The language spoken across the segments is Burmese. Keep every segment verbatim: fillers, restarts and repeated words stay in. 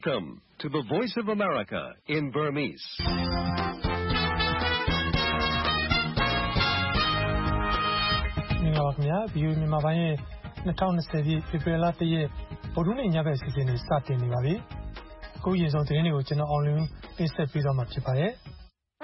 Welcome to the Voice of America in Burmese. ။မင်္ဂလာပါခင်ဗျာ။ ဗီအိုအေမြန်မာပိုင်းရဲ့၂၀၂၀ပြည့်ဖေဖော်ဝါရီလ၁ရက်ဗုဒ္ဓဟူးနေ့ညဘက်အစီအစဉ်တွေစတင်နေပါပြီ။အခုအရင်ဆုံးသတင်းတွေကိုကျွန်တော်အောင်လင်းတင်ဆက်ပေးသွားမှာဖြစ်ပါတယ်။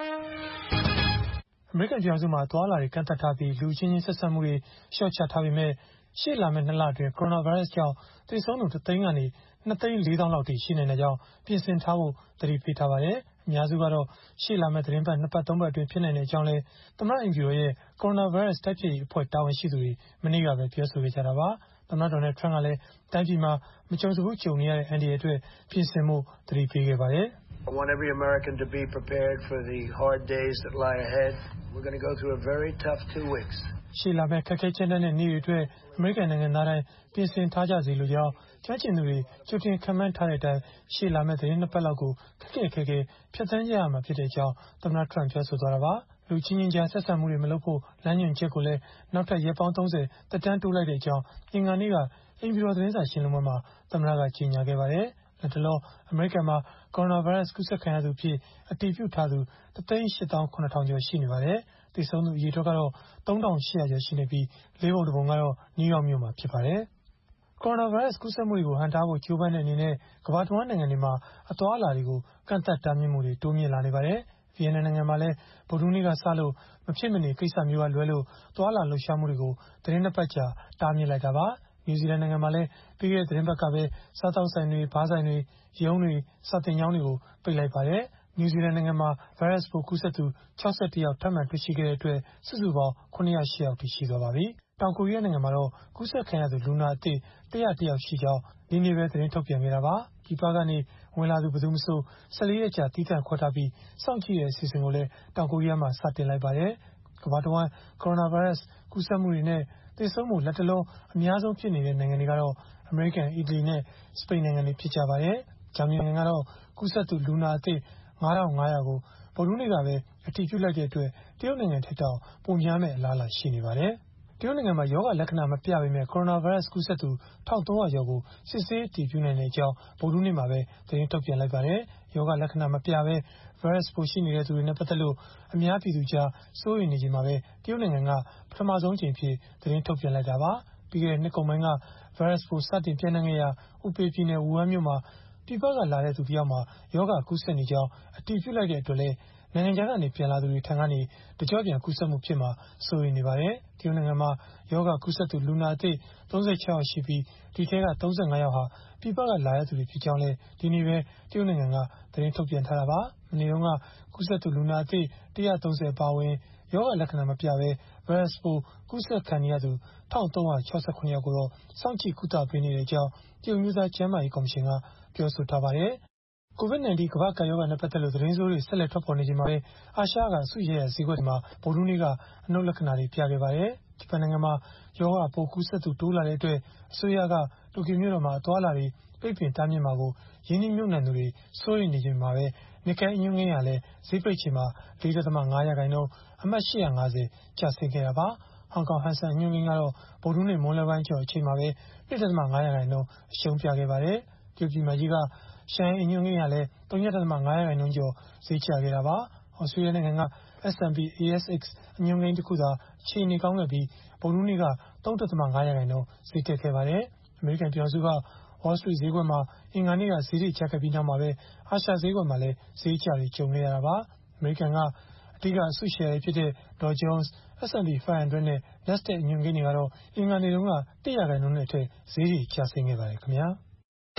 အမေရိကန်ပြည်ထောင်စုမှာသွာလာတွေကန့်သတ်ထားပြီးလူချင်းချင်းဆက်ဆံမှုတွေလျှော့ချထားပေမဲ့ရှေ့လာမယ့်နှစ်လအတွင်းကိုရိုနာဗိုင်းရပ်စ်ကြောင့်သေဆုံးသူတစ်သိန်းကနေနှစ်သိန်းလေးသောင်းလောက်ထိရှိနေတဲ့ကြောင်းပြင်ဆင်ထားဖို့သတိပေးထားပါတယ်။အများစုကတော့ရှေ့လာမယ့်သတင်းပတ်နှစ်ပတ်သုံးပတ်အတွင်းဖြစ်နိုင်တဲ့အကြောင်းလဲသမ္မတအိမ်ဖြူတော်ရဲ့ကိုရိုနာဗိုင်းရပ်စ်တိုက်ဖျက်ရေးအဖွဲ့တာဝန်ရှိသူတွေမနေ့ကပဲပြောဆိုခဲ့ကြတာပါ။သမ္မတဒေါ်နယ်ထရန့်ကလည်းတိုင်းပြည်မှာမကြုံစဘူးကြုံနေရတဲ့အန္တရာယ်အတွက်ပြင်ဆင်မှုသတိပေးခဲ့ပါတယ်။ I want every American to be prepared for the hard days that lie ahead. We're going to go through a very tough two weeks. ရှေ့လာမယ့်ခက်ခဲချက်တဲ့နေ့တွေအတွက်အမေရိကန်နိုင်ငံသားတိုင်းပြင်ဆင်ထားကြစီလိုကြောင်းကျွမ်းကျင်သူတွေကြိုတင်ခံမှန်းထားတဲ့အတိုင်းရှေ့လာမယ့်သတင်းနှစ်ပတ်လောက်ကိုခက်ခဲခက်ခဲဖြတ်သန်းကြရမှာဖြစ်တဲ့အကြောင်းသမ္မတထရန့်ပြောဆိုသွားတာပါ။လူချင်းချင်းကြားဆက်ဆံမှုတွေမလုပ်ဖို့လမ်းညွှန်ချက်ကိုလည်းနောက်ထပ်ရက်ပေါင်းသုံးဆယ်တက်တန်းတိုးလိုက်တဲ့အကြောင်းအင်္ဂါနေ့ကအိမ်ဖြူတော်သတင်းစာရှင်းလင်းပွဲမှာသမ္မတကကြေညာခဲ့ပါတယ်။လက်တလောအမေရိကန်မှာကိုရိုနာဗိုင်းရပ်စ်ကူးစက်ခံရသူဖြစ်အတည်ပြုထားသူတစ်သိန်းရှစ်သောင်းခုနှစ်ထောင်ကျော်ရှိနေပါတယ်။သေဆုံးသူအရေအတွက်ကတော့သုံးထောင်ရှစ်ရာကျော်ရှိနေပြီးလေးပုံတစ်ပုံကတော့နယူးယောက်မြို့မှာဖြစ်ပါတယ်။ကိုရိုနာဗိုင်းရပ်စ်ကူးစက်မှုတွေကိုဟန့်တားဖို့ကြိုးပမ်းတဲ့အနေနဲ့ကမ္ဘာ့တဝန်းနိုင်ငံတွေမှာအသွားအလာတွေကိုကန့်သတ်တားမြစ်မှုတွေတိုးမြင့်လာနေပါတယ်။ဗီယက်နမ်နိုင်ငံမှာလည်းဗုဒ္ဓဟူးနေ့ကစလို့မဖြစ်မနေကိစ္စမျိုးကလွဲလို့သွားလာလှုပ်ရှားမှုတွေကိုသတင်းနှစ်ပတ်ကြာတားမြစ်လိုက်တာပါ။နယူးဇီလန်နိုင်ငံမှာလည်းပြီးခဲ့တဲ့သတင်းပတ်ကပဲစားတောက်ဆိုင်တွေဘားဆိုင်တွေရုံးတွေစာသင်ကျောင်းတွေကိုပိတ်လိုက်ပါတယ်။နယူးဇီလန်နိုင်ငံမှာဗိုင်းရပ်စ်ပိုးကူးစက်သူ၆၁ယောက်ထပ်မံတွေ့ရှိခဲ့တဲ့အတွက်စုစုပေါင်းခုနှစ်ရာ၈ယောက်ထိရှိသွားပါပြီ။တောင်ကိုရီးယားနိုင်ငံမှာတော့ကူးစက်ခံရသူလူနာအသစ်တစ်ရာတစ်ယောက်ရှိကြောင်းဒီနေ့ပဲသတင်းထုတ်ပြန်ခဲ့တာပါ။ဒီပါကနေဝင်လာသူဘယ်သူမှမဆို၁၄ရက်ကြာတီးသန့်ခွဲထားပြီးစောင့်ကြည့်တဲ့အစီအစဉ်ကိုလည်းတောင်ကိုရီးယားမှာစတင်လိုက်ပါတယ်။ကမ္ဘာတဝန်းကိုရိုနာဗိုင်းရပ်စ်ကူးစက်မှုတွေနဲ့သေဆုံးမှုလက်တလုံးအများဆုံးဖြစ်နေတဲ့နိုင်ငံတွေကတော့အမေရိကန်အီတလီနဲ့စပိန်နိုင်ငံတွေဖြစ်ကြပါတယ်။ဂျာမနီနိုင်ငံကတော့ကူးစက်သူလူနာအသစ်ငါးထောင်ငါးရာကိုဗုဒ္ဓဟူးနေ့ကပဲအတည်ပြုလိုက်တဲ့အတွက်တရုတ်နိုင်ငံထက်တောင်ပိုများမဲ့အလားအလာရှိနေပါတယ်။တရုတ်နိုင်ငံမှာယောဂလက္ခဏာမပြပေမဲ့ကိုရိုနာဗိုင်းရပ်စ်ကူးစက်သူတစ်ထောင်သုံးရာကျော်ကိုစစ်ဆေးအတည်ပြုနိုင်တဲ့အကြောင်းဗုဒ္ဓဟူးနေ့မှာပဲသတင်းထုတ်ပြန်လိုက်ပါတယ်။ယောဂလက္ခဏာမပြဘဲဗိုင်းရပ်စ်ပိုးရှိနေတဲ့သူတွေနဲ့ပတ်သက်လို့အများပြည်သူကြားစိုးရိမ်နေချိန်မှာပဲတရုတ်နိုင်ငံကပထမဆုံးအကြိမ်ဖြစ်သတင်းထုတ်ပြန်လိုက်တာပါ။ပြီးခဲ့တဲ့နှစ်ကုန်ပိုင်းကဗိုင်းရပ်စ်ပိုးစတင်ပြန့်နှံ့ခဲ့ရာဥပေပြည်နယ်ဝူဟန်မြို့မှာပြည်ပကလာတဲ့သူတစ်ယောက်မှာယောဂကူးစက်နေကြောင်းအတည်ပြုလိုက်တဲ့အတွက်လည်းနိုင်ငံခြားကနေပြန်လာသူတွေထံကနေတကြော့ပြန်ကူးစက်မှုဖြစ်မှာစိုးရိမ်နေပါတယ်။တရုတ်နိုင်ငံမှာယောဂကူးစက်သူလူနာအသစ်သုံးဆယ်ခြောက်ယောက်ရှိပြီးဒီထဲကသုံးဆယ်ငါးယောက်ဟာပြည်ပကလာတဲ့သူတွေဖြစ်ကြောင်းလည်းဒီနေ့ပဲတရုတ်နိုင်ငံကသတင်းထုတ်ပြန်ထားတာပါ။မနေ့တုန်းကကူးစက်သူလူနာအသစ်တစ်ရာသုံးဆယ်ပါဝင်ယောဂလက္ခဏာမပြဘဲဗိုင်းရပ်စ်ပိုးကူးစက်ခံရသူတစ်ထောင်သုံးရာခြောက်ဆယ်ခုနှစ်ယောက်ကိုတော့စောင့်ကြည့်ကုသပေးနေတဲ့အကြောင်းတရုတ်မျိုးသားကျန်းမာရေးကော်မရှင်ကပြောဆိုထားပါတယ်။ ကိုဗစ်၁၉ ကမ္ဘာ့ကပ်ရောဂါနဲ့ပတ်သက်လို့သတင်းဆိုးတွေဆက်လက်ထွက်ပေါ်နေချိန်မှာပဲအာရှကအစုရှယ်ယာဈေးကွက်တွေမှာဗုဒ္ဓဟူးနေ့ကအနှုတ်လက္ခဏာတွေပြခဲ့ပါတယ်။ဂျပန်နိုင်ငံမှာယောဂပိုးကူးစက်သူတိုးလာတဲ့အတွက်အစိုးရကတိုကျိုမြို့တော်မှာအသွားအလာတွေပိတ်ပင်တားမြစ်မှာကိုရင်းနှီးမြှုပ်နှံသူတွေစိုးရိမ်နေချိန်မှာပဲNikkeiအညွှန်းကိန်းဟာလည်းဈေးပိတ်ချိန်မှာ၄ဒသမငါးရာခိုင်နှုန်းအမှတ်၈ရာ၅ဆယ်ကျဆင်းခဲ့တာပါ။ဟောင်ကောင်ဟန်ဆန်အညွှန်းကိန်းကတော့ဗုဒ္ဓဟူးနေ့မွန်းလွဲပိုင်းကျော်အချိန်မှာပဲ၂ဒသမငါးရာခိုင်နှုန်းအရှုံးပြခဲ့ပါတယ်။တရုတ်ပြည်မကြီးကရှန်ဟိုင်းအညွှန်းကိန်းဟာလည်း၃ဒသမငါးရာခိုင်နှုန်းကျော်ဈေးကျခဲ့တာပါ။ဩစတြေးလျနိုင်ငံက S and P A S X အညွှန်းကိန်းတစ်ခုသာအခြေအနေကောင်းခဲ့ပြီးဗုဒ္ဓဟူးနေ့က၃ဒသမငါးရာခိုင်နှုန်းဈေးတက်ခဲ့ပါတယ်။အမေရိကန်ပြည်ထောင်စုကWall Street ဈေးကွက်မှာအင်္ဂါနေ့ကဈေးတွေကျခဲ့ပြီးနောက်မှာပဲအာရှဈေးကွက်မှာလည်းဈေးကျတွေကြုံခဲ့ရတာပါ။အမေရိကန်ကအဓိကအစုရှယ်ယာဖြစ်တဲ့ Dow Jones, S and P five hundred နဲ့ NASDAQ အညွှန်းကိန်းတွေကတော့အင်္ဂါနေ့တုန်းကတစ်ရာခိုင်နှုန်းနဲ့အထက်ဈေးတွေကျဆင်းခဲ့ပါတယ်ခင်ဗျာ။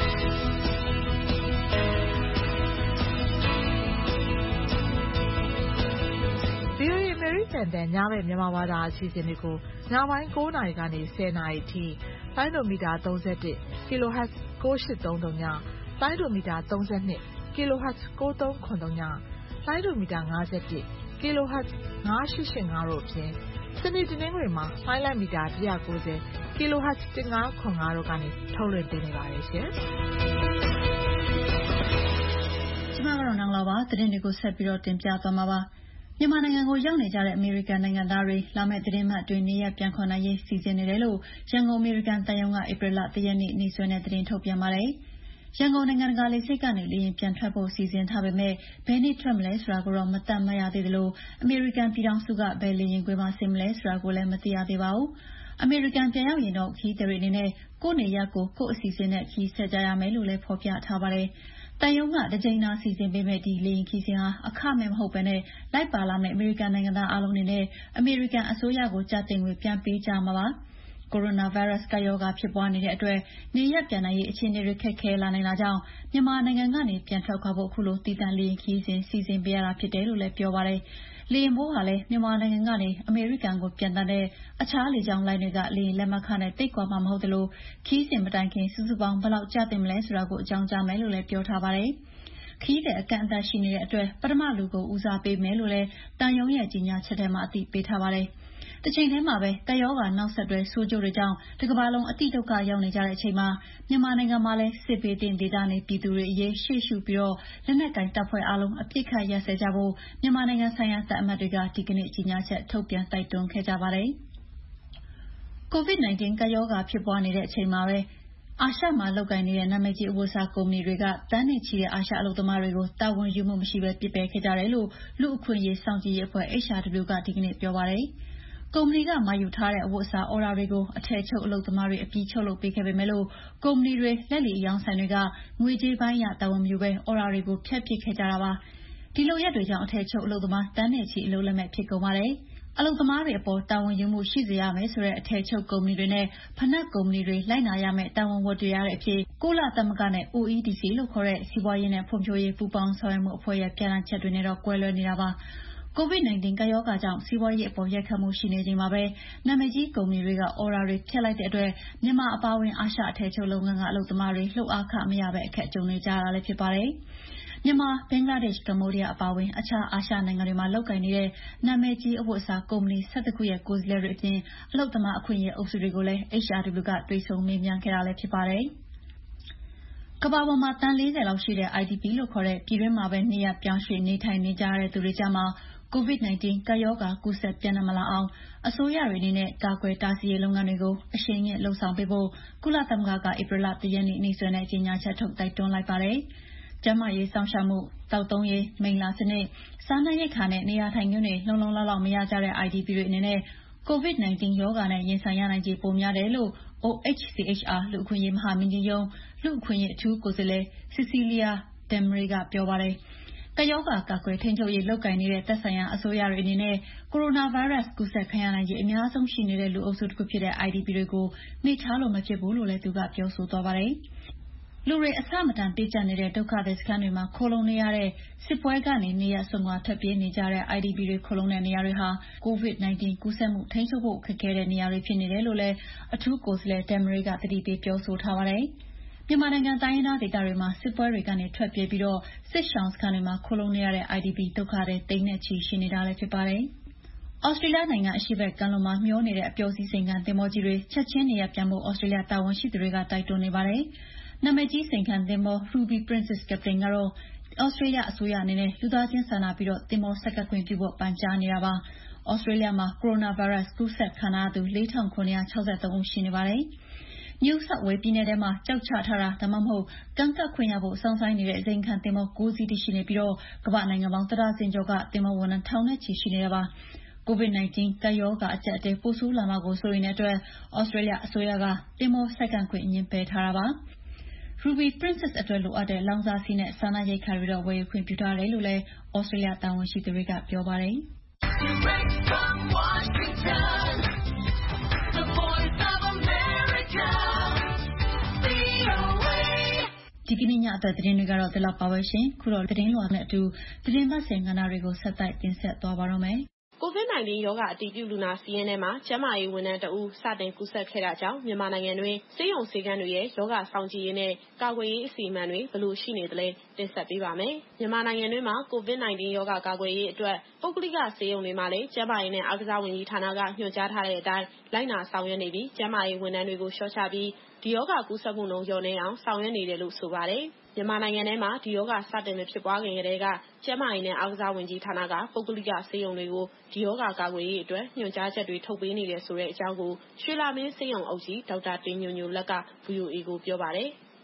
တန်တန်ညဘက်မြန်မာဘာသာအစီအစဉ်တွေကိုညပိုင်း၉နာရီကနေ၁၀နာရီအထိတိုင်းဒိုမီတာ၃၁ kHz ၉၈၃၃ညတိုင်းဒိုမီတာ၃၂ kHz ၉၃၇၃ညတိုင်းဒိုမီတာ၅၁ kHz ၅၈၈၅တို့အပြင်စနေတနင်္ဂနွေမှာဆိုင်းလန့်မီတာ၁၉၀ kHz ၁၅၇၅တို့ကနေထုတ်လွှင့်ပေးနေပါတယ်ရှင်။ကျမကတော့နောင်လာပါသတင်းတွေကိုဆက်ပြီးတော့တင်ပြသွားမှာပါ။မြန်မာနိုင်ငံကိုရောက်နေကြတဲ့အမေရိကန်နိုင်ငံသားတွေလာမယ့်သတင်းပတ်အတွင်းနေရပ်ပြန်ခွန်နိုင်ရေးစီစဉ်နေတယ်လို့ရန်ကုန်အမေရိကန်သံရုံးကဧပြီလ၁ရက်နေ့နေ့စွဲနဲ့သတင်းထုတ်ပြန်ပါတယ်။ရန်ကုန်နိုင်ငံတကာလေဆိပ်ကနေလေယာဉ်ပြန်ထွက်ဖို့စီစဉ်ထားပေမဲ့ဘယ်နေ့ထွက်မလဲဆိုတာကိုတော့မသတ်မှတ်ရသေးသလိုအမေရိကန်ပြည်ထောင်စုကဘယ်လေယာဉ်ကွင်းမှာဆင်းမလဲဆိုတာကိုလည်းမသိရသေးပါဘူး။အမေရိကန်ပြန်ရောက်ရင်တော့ခရီးသည်တွေအနေနဲ့ကိုယ့်နေရပ်ကိုကိုယ့်အစီအစဉ်နဲ့ခရီးဆက်ကြရမယ်လို့လည်းဖော်ပြထားပါတယ်။တန်ယုံကတကြိမ်သာစီစဉ်ပေးမဲ့ဒီလေယာဉ်ခရီးစဉ်ဟာအခမဲ့မဟုတ်ဘဲနဲ့လိုက်ပါလာမယ့်အမေရိကန်နိုင်ငံသားအားလုံးအနေနဲ့အမေရိကန်အစိုးရကိုကြတင်ငွေပြန်ပေးကြမှာပါ။ကိုရိုနာဗိုင်းရပ်စ်ကပ်ရောဂါဖြစ်ပွားနေတဲ့အတွက်နေရပ်ပြန်နိုင်ရေးအခြေအနေတွေခက်ခဲလာနေတာကြောင့်မြန်မာနိုင်ငံကနေပြန်ထွက်ခွာဖို့အခုလိုတည်တံ့လေယာဉ်ခရီးစဉ်စီစဉ်ပေးရတာဖြစ်တယ်လို့လည်းပြောပါတယ်။လေယာဉ်ဘိုးဟာလည်းမြန်မာနိုင်ငံကနေအမေရိကန်ကိုပြန်တဲ့အခြားလေကြောင်းလိုင်းတွေကလေယာဉ်လက်မှတ်ခနဲ့တိတ်ကွာမှာမဟုတ်သလိုခရီးစဉ်မတိုင်ခင်စုစုပေါင်းဘယ်လောက်ကျတင်မလဲဆိုတာကိုအကြောင်းကြားမယ်လို့လည်းပြောထားပါတယ်။ခရီးသည်အကန့်အသတ်ရှိနေတဲ့အတွက်ပထမလူကိုဦးစားပေးမယ်လို့လည်းတန်ယုံရဲ့ကြီးညာချက်ထဲမှာအသိပေးထားပါတယ်။တစ်ချိန်တည်းမှာပဲကပ်ရောဂါနောက်ဆက်တွဲဆိုးကျိုးတွေကြောင့်တစ်ကမ္ဘာလုံးအတိဒုက္ခရောက်နေကြတဲ့အချိန်မှာမြန်မာနိုင်ငံမှာလည်းစစ်ဘေးတင်ဒေသနေပြည်သူတွေအရေးရှေ့ရှုပြီးတော့လက်နက်ကင်တပ်ဖွဲ့အားလုံးအပြစ်ခတ်ရစဲကြဖို့မြန်မာနိုင်ငံဆိုင်ရာတပ်အမတ်တွေကဒီကနေ့ကြီးညာချက်ထုတ်ပြန်တိုက်တွန်းခဲ့ကြပါတယ်။ ကိုဗစ် nineteen ကပ်ရောဂါဖြစ်ပွားနေတဲ့အချိန်မှာပဲအာရှမှာလုပ်ကိုင်နေတဲ့နာမည်ကြီးအဝတ်အစားကုမ္ပဏီတွေကတန်းနဲ့ချီတဲ့အာရှအလုပ်သမားတွေကိုတာဝန်ယူမှုမရှိဘဲပစ်ပယ်ခဲ့ကြတယ်လို့လူ့အခွင့်အရေးစောင့်ကြည့်ရေးအဖွဲ့ H R W ကဒီကနေ့ပြောပါတယ်။ကုမ္ပဏီကမှာယူထားတဲ့အဝတ်အစားအော်ဒါတွေကိုအထည်ချုပ်အလုပ်သမားတွေအပြီးချုပ်လုပ်ပေးခဲ့ပေမဲ့လို့ကုမ္ပဏီတွေလက်လီအယောင်ဆိုင်တွေကငွေကြေးပိုင်းအရတာဝန်မယူဘဲအော်ဒါတွေကိုဖျက်ပစ်ခဲ့ကြတာပါ။ဒီလိုရက်တွေကြောင့်အထည်ချုပ်အလုပ်သမားတန်းနဲ့ချီအလုပ်လက်မဲ့ဖြစ်ကုန်ပါတယ်။အလုပ်သမားတွေအပေါ်တာဝန်ယူမှုရှိစေရမယ်ဆိုတဲ့အထည်ချုပ်ကုမ္ပဏီတွေနဲ့ဖနက်ကုမ္ပဏီတွေလိုက်နာရမယ့်တာဝန်ဝတ္တရားတွေအဖြစ်ကုလသမဂ္ဂနဲ့ O E D C လို့ခေါ်တဲ့စီးပွားရေးနဲ့ဖွံ့ဖြိုးရေးပူးပေါင်းဆောင်ရွက်မှုအဖွဲ့ရဲ့ပြဋ္ဌာန်းချက်တွေနဲ့တော့ကွဲလွဲနေတာပါ။ကိုဗစ် nineteen ကပ်ရောဂါကြောင့်စီးပွားရေးအပေါ်ရိုက်ခတ်မှုရှိနေချိန်မှာပဲနာမည်ကြီးကုမ္ပဏီတွေကအော်ဒါတွေဖျက်လိုက်တဲ့အတွက်မြန်မာအပါအဝင်အာရှအထည်ချုပ်လုပ်ငန်းကအလုပ်သမားတွေလှုပ်အားခမရပဲအခက်ကြုံနေကြရတာလည်းဖြစ်ပါတယ်။မြန်မာ၊ဘင်္ဂလားဒေ့ရှ်၊ကမ္ဘောဒီးယားအပါအဝင်အခြားအာရှနိုင်ငံတွေမှာလုပ်ကိုင်နေတဲ့နာမည်ကြီးအဝတ်အစားကုမ္ပဏီ၁၁ခုရဲ့ကိုယ်စားလှယ်တွေအပြင်အလုပ်သမားအခွင့်အရေးအုပ်စုတွေကိုလည်း H R W ကတွေ့ဆုံမေးမြန်းခဲ့တာလည်းဖြစ်ပါတယ်။ကမ္ဘာပေါ်မှာသန်းလေးဆယ်လောက်ရှိတဲ့ I D P လို့ခေါ်တဲ့ပြည်တွင်းမှာပဲနေရပ်ပြောင်းရွှေ့နေထိုင်နေကြရတဲ့သူတွေကြားမှာကိုဗစ် nineteen ကပ်ရောဂါကူးစက်ပြန့်နှံ့မလာအောင်အစိုးရတွေအနေနဲ့ကာကွယ်တားဆီးရေးလုပ်ငန်းတွေကိုအရှိန်မြှင့်လုပ်ဆောင်ပေးဖို့ကုလသမဂ္ဂကဧပြီလ၁ရက်နေ့နေ့စွဲနဲ့ကြေညာချက်ထုတ်တိုက်တွန်းလိုက်ပါတယ်။ကျန်းမာရေးစောင့်ရှောက်မှု၊သောက်သုံးရေး၊မိလ္လာစနစ်၊စားနပ်ရိက္ခာနဲ့နေရာထိုင်ခင်းတွေလုံလုံလောက်လောက်မရကြတဲ့ I D P တွေအနေနဲ့ကိုဗစ် nineteen ရောဂါနဲ့ရင်ဆိုင်ရနိုင်ခြေပိုများတယ်လို့ O H C H R လူ့အခွင့်အရေးမဟာမင်းကြီးရုံးလူ့အခွင့်အရေးအထူးကိုယ်စားလှယ် Cecilia Damari ကပြောပါတယ်။ကပ်ရောဂါကာကွယ်ထိန်းချုပ်ရေးလုပ်ကိုင်နေတဲ့သက်ဆိုင်ရာအစိုးရတွေအနေနဲ့ကိုရိုနာဗိုင်းရပ်စ်ကူးစက်ခံရနိုင်ခြေအများဆုံးရှိနေတဲ့လူအုပ်စုတစ်ခုဖြစ်တဲ့ I D P တွေကိုမေ့ထားလို့မဖြစ်ဘူးလို့လည်းသူကပြောဆိုသွားပါတယ်။လူတွေအဆမတန်ပေးကျပ်နေတဲ့ဒုက္ခသည်စခန်းတွေမှာခိုလှုံနေရတဲ့စစ်ပွဲကနေနေရပ်စွန့်ခွာထွက်ပြေးနေကြတဲ့ I D P တွေခိုလှုံတဲ့နေရာတွေဟာကိုဗစ် nineteen ကူးစက်မှုထိန်းချုပ်ဖို့ခက်ခဲတဲ့နေရာတွေဖြစ်နေတယ်လို့လည်းအထူးကိုယ်စားလှယ် Damari ကသတိပေးပြောဆိုထားပါတယ်။မြန်မာနိုင်ငံတိုင်းရင်းသားဒေသတွေမှာစစ်ပွဲတွေကနေထွက်ပြေးပြီးတော့စစ်ရှောင်စခန်းတွေမှာခိုလှုံနေရတဲ့ I D P ဒုက္ခသည်သိန်းနဲ့ချီရှိနေတာလည်းဖြစ်ပါတယ်။ဩစတြေးလျနိုင်ငံအရှေ့ဘက်ကမ်းလွန်မှာမျောနေတဲ့အပျော်စီးစိမ်ခံသင်္ဘောကြီးတွေချက်ချင်းနေရပ်ပြန်ဖို့ဩစတြေးလျတာဝန်ရှိသူတွေကတိုက်တွန်းနေပါတယ်။နာမည်ကြီးစိမ်ခံသင်္ဘော Ruby Princess ကပတိန်ကတော့ဩစတြေးလျအစိုးရအနေနဲ့လူသားချင်းစာနာပြီးသင်္ဘောဆက်ကပ်ခွင့်ပြုဖို့ပန်ကြားနေတာပါ။ဩစတြေးလျမှာကိုရိုနာဗိုင်းရပ်စ်ကူးစက်ခံထားရသူလေးထောင်ခုနှစ်ရာ၆၃ဦးရှိနေပါတယ်။ New South Wales ပြည်နယ်ထဲမှာကျောက်ချထားတာဒါမှမဟုတ်ကမ်းကပ်ခွင့်ရဖို့စောင့်ဆိုင်းနေတဲ့ဇိမ်ခံသင်္ဘော၉စီးတည်ရှိနေပြီးကမ္ဘာ့နိုင်ငံပေါင်းတစ်ဒါဇင်ကျော်ကသင်္ဘောဝန်ထမ်းထောင်နဲ့ချီရှိနေတာပါ။ကိုဗစ် nineteen ကပ်ရောဂါအကျပ်အတည်းပိုဆိုးလာမှာကိုစိုးရိမ်တဲ့အတွက်ဩစတြေးလျအစိုးရကသင်္ဘောဆိုက်ကပ်ခွင့်ငြင်းပယ်ထားတာပါ။ Ruby Princess အတွက်လိုအပ်တဲ့လောင်စာဆီနဲ့စားနပ်ရိက္ခာတွေတော့ဝယ်ယူခွင့်ပြုထားတယ်လို့လည်းဩစတြေးလျတာဝန်ရှိသူတွေကပြောပါတယ်။ဒီကနေ့ညအတွက်သတင်းတွေကတော့ဒီလောက်ပါပဲရှင်။ခုတော့သတင်းလွှာနဲ့အတူသတင်းပတ်စဉ်ကဏ္ဍတွေကိုဆက်တိုက်တင်ဆက်သွားပါတော့မယ်။ကိုဗစ် nineteen ရောဂါအတည်ပြုလူနာစာရင်းထဲမှာကျန်းမာရေးဝန်ထမ်းတဦးစတင်ကူးစက်ခဲ့တာကြောင့်မြန်မာနိုင်ငံတွင်းဆေးရုံဆေးခန်းတွေရဲ့ရောဂါစောင့်ကြည့်ရေးနဲ့ကာကွယ်ရေးအစီအမံတွေဘယ်လိုရှိနေသလဲတင်ဆက်ပေးပါမယ်။မြန်မာနိုင်ငံတွင်းမှာကိုဗစ် nineteen ရောဂါကာကွယ်ရေးအတွက်ပုဂ္ဂလိကဆေးရုံတွေမှာလည်းကျန်းမာရေးနဲ့အားကစားဝန်ကြီးဌာနကညွှန်ကြားထားတဲ့အတိုင်းလိုက်နာဆောင်ရွက်နေပြီးကျန်းမာရေးဝန်ထမ်းတွေကိုလျှော့ချပြီးဒီရောဂါကူးစက်မှုနှုန်းလျော့နည်းအောင်ဆောင်ရွက်နေတယ်လို့ဆိုပါတယ်။မြန်မာနိုင်ငံထဲမှာဒီရောဂါစတင်မဖြစ်ပွားခင်ကတည်းကကျန်းမာရေးနဲ့အားကစားဝန်ကြီးဌာနကပုဂ္ဂလိကဆေးရုံတွေကိုဒီရောဂါကာကွယ်ရေးအတွက်ညွှန်ကြားချက်တွေထုတ်ပေးနေတယ်ဆိုတဲ့အကြောင်းကိုရွှေလမင်းဆေးရုံအုပ်ကြီးဒေါက်တာတင်ညိုညိုလတ်က ဗွီအိုအေကိုပြောပါတယ်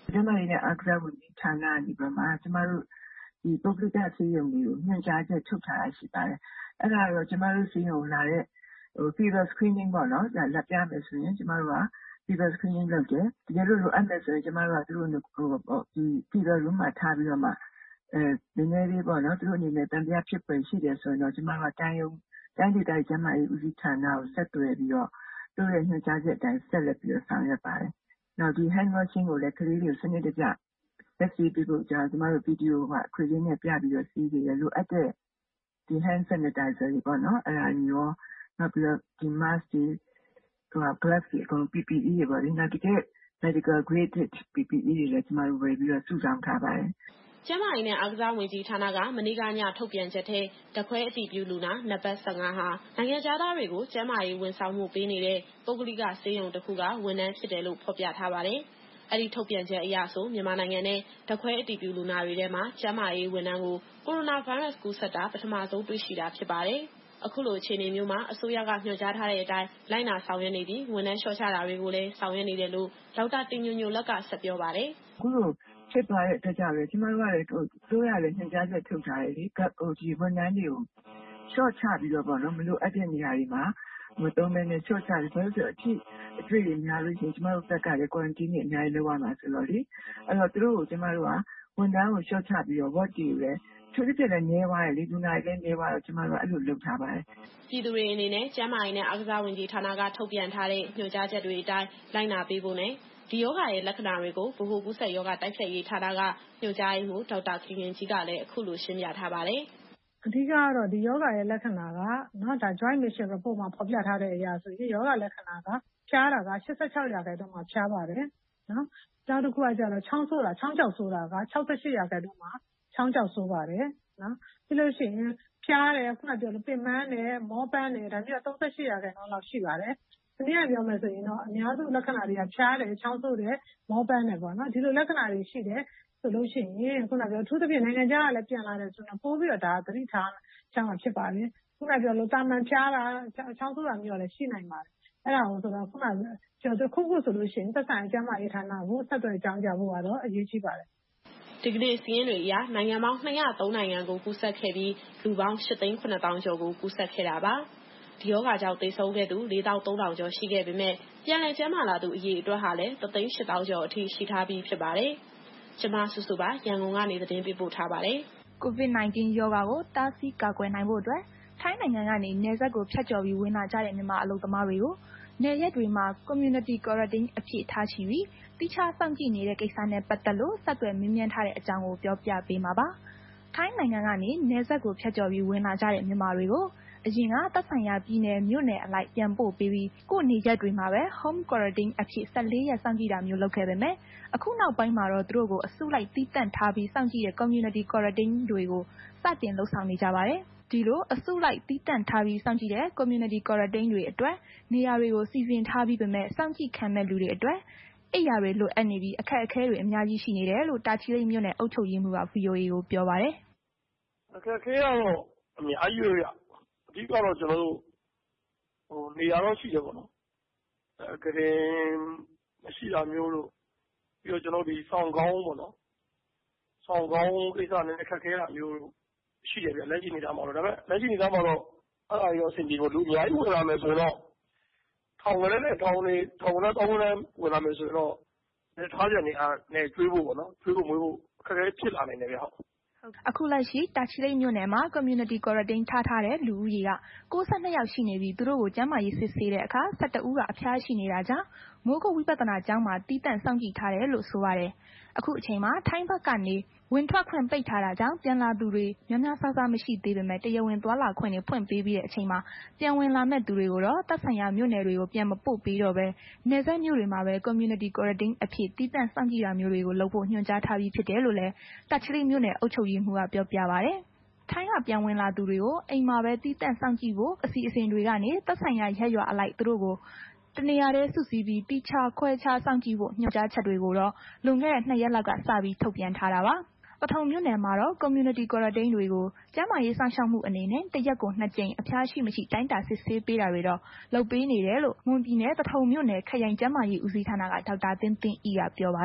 ကျမတို့ရဲ့အားကစားဝန်ကြီးဌာနကနေပြီးမှကျမတို့ဒီပုဂ္ဂလိကဆေးရုံတွေကိုညွှန်ကြားချက်ထုတ်ထားတာရှိပါတယ်။အဲ့ဒါတော့ကျမတို့ဆေးရုံလာတဲ့ဟို fever screening ပေါ့နော်။လက်ပြမယ်ဆိုရင်ကျမတို့က fever screening လုပ်တယ်။တကယ်လို့လိုအပ်မယ်ဆိုရင်ကျမတို့ကသူတို့ဟိုဒီ fever room မှာထားပြီးတော့မှအဲနည်းနည်းလေးပေါ့နော်သူတို့အနေနဲ့တန်ပြဖြစ်ပွင့်ရှိတယ်ဆိုရင်တော့ကျမတို့ကတိုင်းရုံတိုင်းဒေသကြီးကျမရေးဦးစီးဌာနကိုဆက်သွယ်ပြီးတော့သူတို့ရဲ့ညွှန်ကြားချက်အတိုင်းဆက်လက်ပြီးတော့ဆောင်ရွက်ပါတယ်။နောက်ဒီ hand washing ကိုလည်းကလေးတွေကိုစနစ်တကျလက်စီပြီးတော့ကျမတို့ဗီဒီယိုကခရီးနဲ့ပြပြီးတော့စီးပြီးရလို့အပ်တဲ့ဒီ hand sanitizer တွေပေါ့နော်အဲ့ဒါမျိုးနောက်ပြီးတော့ဒီ mask တွေဟို gloves တွေအကုန် P P E တွေပေါ့ဒီနောက်တကယ် medical grade P P E တွေလည်းကျမတို့ဝယ်ပြီးတော့စုဆောင်ထားပါတယ်ကျန်းမာရေးနဲ့အားကစားဝန်ကြီးဌာနကမနေ့ကညထုတ်ပြန်ချက်ထဲဓာတ်ခွဲအတည်ပြုလူနာနံပါတ်၁၅ဟာနိုင်ငံခြားသားတွေကိုကျန်းမာရေးဝန်ဆောင်မှုပေးနေတဲ့ပုဂ္ဂလိကဆေးရုံတစ်ခုကဝန်ထမ်းဖြစ်တယ်လို့ဖော်ပြထားပါတယ်။အဲဒီထုတ်ပြန်ချက်အရဆိုမြန်မာနိုင်ငံနဲ့ဓာတ်ခွဲအတည်ပြုလူနာတွေထဲမှာကျန်းမာရေးဝန်ထမ်းကိုကိုရိုနာဗိုင်းရပ်စ်ကူးစက်တာပထမဆုံးတွေ့ရှိတာဖြစ်ပါတယ်။အခုလိုအခြေအနေမျိုးမှာအစိုးရကညွှန်ကြားထားတဲ့အတိုင်းလိုက်နာဆောင်ရွက်နေပြီးဝန်ထမ်းလျှော့ချတာတွေကိုလည်းဆောင်ရွက်နေတယ်လို့ဒေါက်တာတင်ညိုညိုလတ်ကဆက်ပြောပါတယ်။အခုလိုဖြစ်သွားတဲ့အတွက်ကြောင့်လည်းကျမတို့ကလည်းတို့ရလည်းညွှန်ကြားချက်ထုတ်ထားတယ်လေဟိုဒီဝန်ထမ်းတွေကိုရှော့ချပြီးတော့ပေါ့နော်မလို့အပ်တဲ့နေရာတွေမှာမသုံးမဲနဲ့ရှော့ချတယ်ဆိုတော့အဖြစ်အတွေ့အများလို့ရှိရင်ကျမတို့ဘက်ကလည်း quarantine နဲ့အများကြီးလုပ်ရမှာဆိုတော့လေအဲ့တော့တို့ကိုကျမတို့ကဝန်ထမ်းကိုရှော့ချပြီးတော့ ward တွေလည်းသူတို့ပြလည်းနေသွားတယ်လေလူနာတွေလည်းနေသွားတော့ကျမတို့အဲ့လိုလုပ်ထားပါတယ်ပြည်သူတွေအနေနဲ့ကျန်းမာရေးနဲ့အားကစားဝန်ကြီးဌာနကထုတ်ပြန်ထားတဲ့ညွှန်ကြားချက်တွေအတိုင်းလိုက်နာပေးဖို့နဲ့ဒီယောဂရဲ့လက္ခဏာတွေကိုဗဟိုကူးစက်ယောဂတိုက်ဖျက်ရေးဌာနကညွှန်ကြားရေးမှူးဒေါက်တာခင်ခင်ကြီးကလည်းအခုလိုရှင်းပြထားပါတယ်အဓိကကတော့ဒီယောဂရဲ့လက္ခဏာကနော်ဒါ Joint Mission Report မှာဖော်ပြထားတဲ့အရာဆိုရင်ယောဂလက္ခဏာကဖျားတာက၈၆ရာခိုင်နှုန်းမှာဖျားပါတယ်နော်နောက်တစ်ခုကကျတော့ချောင်းဆိုးတာချောင်းကြောက်ဆိုးတာက၆၈ရာခိုင်နှုန်းမှာချောင်းကြောက်ဆိုးပါတယ်နော်ပြီးလို့ရှိရင်ဖျားတယ်ခုနပြောလို့ပင်ပန်းတယ်မောပန်းတယ်ဒါမျိုး၃၈ရာခိုင်နှုန်းလောက်ရှိပါတယ်ဒီနေ့ပြောမယ်ဆိုရင်တော့အများစုလက္ခဏာတွေကဖျားတယ်ချောင်းဆိုးတယ်မောပန်းတယ်ပေါ့နော်ဒီလိုလက္ခဏာတွေရှိတယ်ဆိုလို့ရှိရင်ခုနပြောအထူးသဖြင့်နိုင်ငံခြားကလည်းပြန်လာတယ်ဆိုတော့ပိုးပြီးတော့ဒါသတိထားချမ်းမှာဖြစ်ပါတယ်ခုနပြောလို့တာမန်ဖျားတာချောင်းဆိုးတာမျိုးလည်းရှိနိုင်ပါတယ်အဲ့ဒါကိုဆိုတော့ခုနပြောခုခုဆိုလို့ရှိရင်သက်ဆိုင်ကျန်းမာရေးဌာနကိုဆက်သွယ်ကြောင်းကြဖို့ကတော့အရေးကြီးပါတယ်ဒီကနေ့စီးရင်တွေအရနိုင်ငံပေါင်း၂၀၃နိုင်ငံကိုကူးစက်ခဲ့ပြီးလူပေါင်း၈သိန်း၇သောင်းကျော်ကိုကူးစက်ခဲ့တာပါဒီယောဂါကြောင့်သေဆုံးခဲ့သူ၄သောင်း၃ထောင်ကျော်ရှိခဲ့ပေမဲ့ပြန်လည်ကျန်းမာလာသူအရေအတွက်ဟာလည်းတစ်သိန်း၈သောင်းကျော်အထိရှိထားပြီးဖြစ်ပါတယ်။ကျမစုစုပါရန်ကုန်ကနေသတင်းပေးပို့ထားပါတယ်။ ကိုဗစ် ၁၉ ရောဂါကိုတားဆီးကာကွယ်နိုင်ဖို့အတွက်ထိုင်းနိုင်ငံကနေနယ်စပ်ကိုဖြတ်ကျော်ပြီးဝင်လာကြတဲ့မြန်မာအလုပ်သမားတွေကိုနယ်ရက်တွေမှာ Community Quarantine အဖြစ်ထားရှိပြီးတိကျစောင့်ကြည့်နေတဲ့ကိစ္စနဲ့ပတ်သက်လို့ဆက်သွယ်မေးမြန်းထားတဲ့အကြောင်းကိုပြောပြပေးမှာပါ။ထိုင်းနိုင်ငံကနေနယ်စပ်ကိုဖြတ်ကျော်ပြီးဝင်လာကြတဲ့မြန်မာတွေကိုအရင်ကသက်ဆိုင်ရာပြည်နယ်မြို့နယ်အလိုက်ပြန်ပို့ပေးပြီးကိုယ့်နေရက်တွေမှာပဲ Home Quarantine အဖြစ်၁၄ရက်စောင့်ကြည့်တာမျိုးလုပ်ခဲ့ပေမဲ့အခုနောက်ပိုင်းမှာတော့သူတို့ကိုအစုလိုက်တီးတန့်ထားပြီးစောင့်ကြည့်တဲ့ Community Quarantine တွေကိုစတင်လှုပ်ဆောင်နေကြပါတယ်။ဒီလိုအစုလိုက်တီးတန့်ထားပြီးစောင့်ကြည့်တဲ့ Community Quarantine တွေအတွက်နေရာတွေကိုစီစဉ်ထားပြီးပေမဲ့စောင့်ကြည့်ခံမဲ့လူတွေအတွက်အိပ်ယာတွေလိုအပ်နေပြီးအခက်အခဲတွေအများကြီးရှိနေတယ်လို့တာချီလိတ်မြို့နယ်အုပ်ချုပ်ရေးမှူးက ဗွီအိုအေကိုပြောပါတယ်။အခက်အခဲကတော့အများကြီးပဲရအဓိကတော့ကျွန်တော်တို့ဟိုနေရာတော့ရှိတယ်ပေါ့နော်အဲကရင်မရှိတာမျိုးလို့ပြီးတော့ကျွန်တော်ဒီဆောင်ကောင်းပေါ့နော်ဆောင်ကောင်းကိစ္စနဲ့အခက်အခဲတာမျိုးရှိတယ်ဗျလက်ရှိနေတာမှာတော့ဒါပေမဲ့လက်ရှိနေတာမှာတော့အဲ့ဒါရောအဆင်ပြေဖို့လူအများကြီးဝင်လာမယ်ဆိုတော့ထောင်ကလေးနဲ့ထောင်နေထောင်ကလေးတောင်းကလေးဝင်လာမယ်ဆိုတော့ထားကြနေအားနဲ့ကျွေးဖို့ပေါ့နော်ကျွေးဖို့မွေးဖို့အခက်အခဲဖြစ်လာနိုင်တယ်ဗျဟုတ်အခုလက်ရှိတာချီလိတ်မြို့နယ်မှာ Community Quarantine ထားထားတဲ့လူဦးရေက၉၂ယောက်ရှိနေပြီးသူတို့ကိုကျန်းမာရေးစစ်ဆေးတဲ့အခါ၁၁ဦးကအဖျားရှိနေတာကြောင့်မိုးကုတ်ဝိပဿနာကျောင်းမှာတီးတန့်စောင့်ကြည့်ထားတယ်လို့ဆိုပါတယ်။အခုအချိန်မှာထိုင်းဘက်ကနေဝင်ထွက်ခွင့်ပိတ်ထားတာကြောင့်ပြန်လာသူတွေများများဆဆမရှိသေးပေမဲ့တရားဝင်သွားလာခွင့်တွေဖွင့်ပေးပြီးတဲ့အချိန်မှာပြန်ဝင်လာမဲ့သူတွေကိုတော့သက်ဆိုင်ရာမြို့နယ်တွေကိုပြန်မပို့ပေးတော့ဘဲနယ်စပ်မြို့တွေမှာပဲ Community Quarantine အဖြစ်တီးတန့်စောင့်ကြည့်တာမျိုးတွေကိုလုပ်ဖို့ညွှန်ကြားထားပြီးဖြစ်တယ်လို့လည်းတာချီလိတ်မြို့နယ်အုပ်ချုပ်ရေးမှူးကပြောပြပါတယ်။ထိုင်းကပြန်ဝင်လာသူတွေကိုအိမ်မှာပဲတီးတန့်စောင့်ကြည့်ဖို့အစီအစဉ်တွေကနေသက်ဆိုင်ရာရက်ရွာအလိုက်သူတို့ကိုတနေရာတည်းစုစည်းပြီးတိကျခွဲခြားစောင့်ကြည့်ဖို့ညွှန်ကြားချက်တွေကိုတော့လွန်ခဲ့တဲ့နှစ်ရက်လောက်ကစပြီးထုတ်ပြန်ထားတာပါ။ပထုံမြို့နယ်မှာတော့ Community Quarantine တွေကိုကျန်းမာရေးစောင့်ရှောက်မှုအနေနဲ့တစ်ရက်ကိုနှစ်ကြိမ်အဖျားရှိမရှိတိုင်းတာစစ်ဆေးပေးတာတွေတော့လုပ်ပေးနေတယ်လို့မွန်ပြည်နယ်ပထုံမြို့နယ်ခရိုင်ကျန်းမာရေးဦးစီးဌာနကဒေါက်တာသင်းသင်းဤကပြောပါတယ်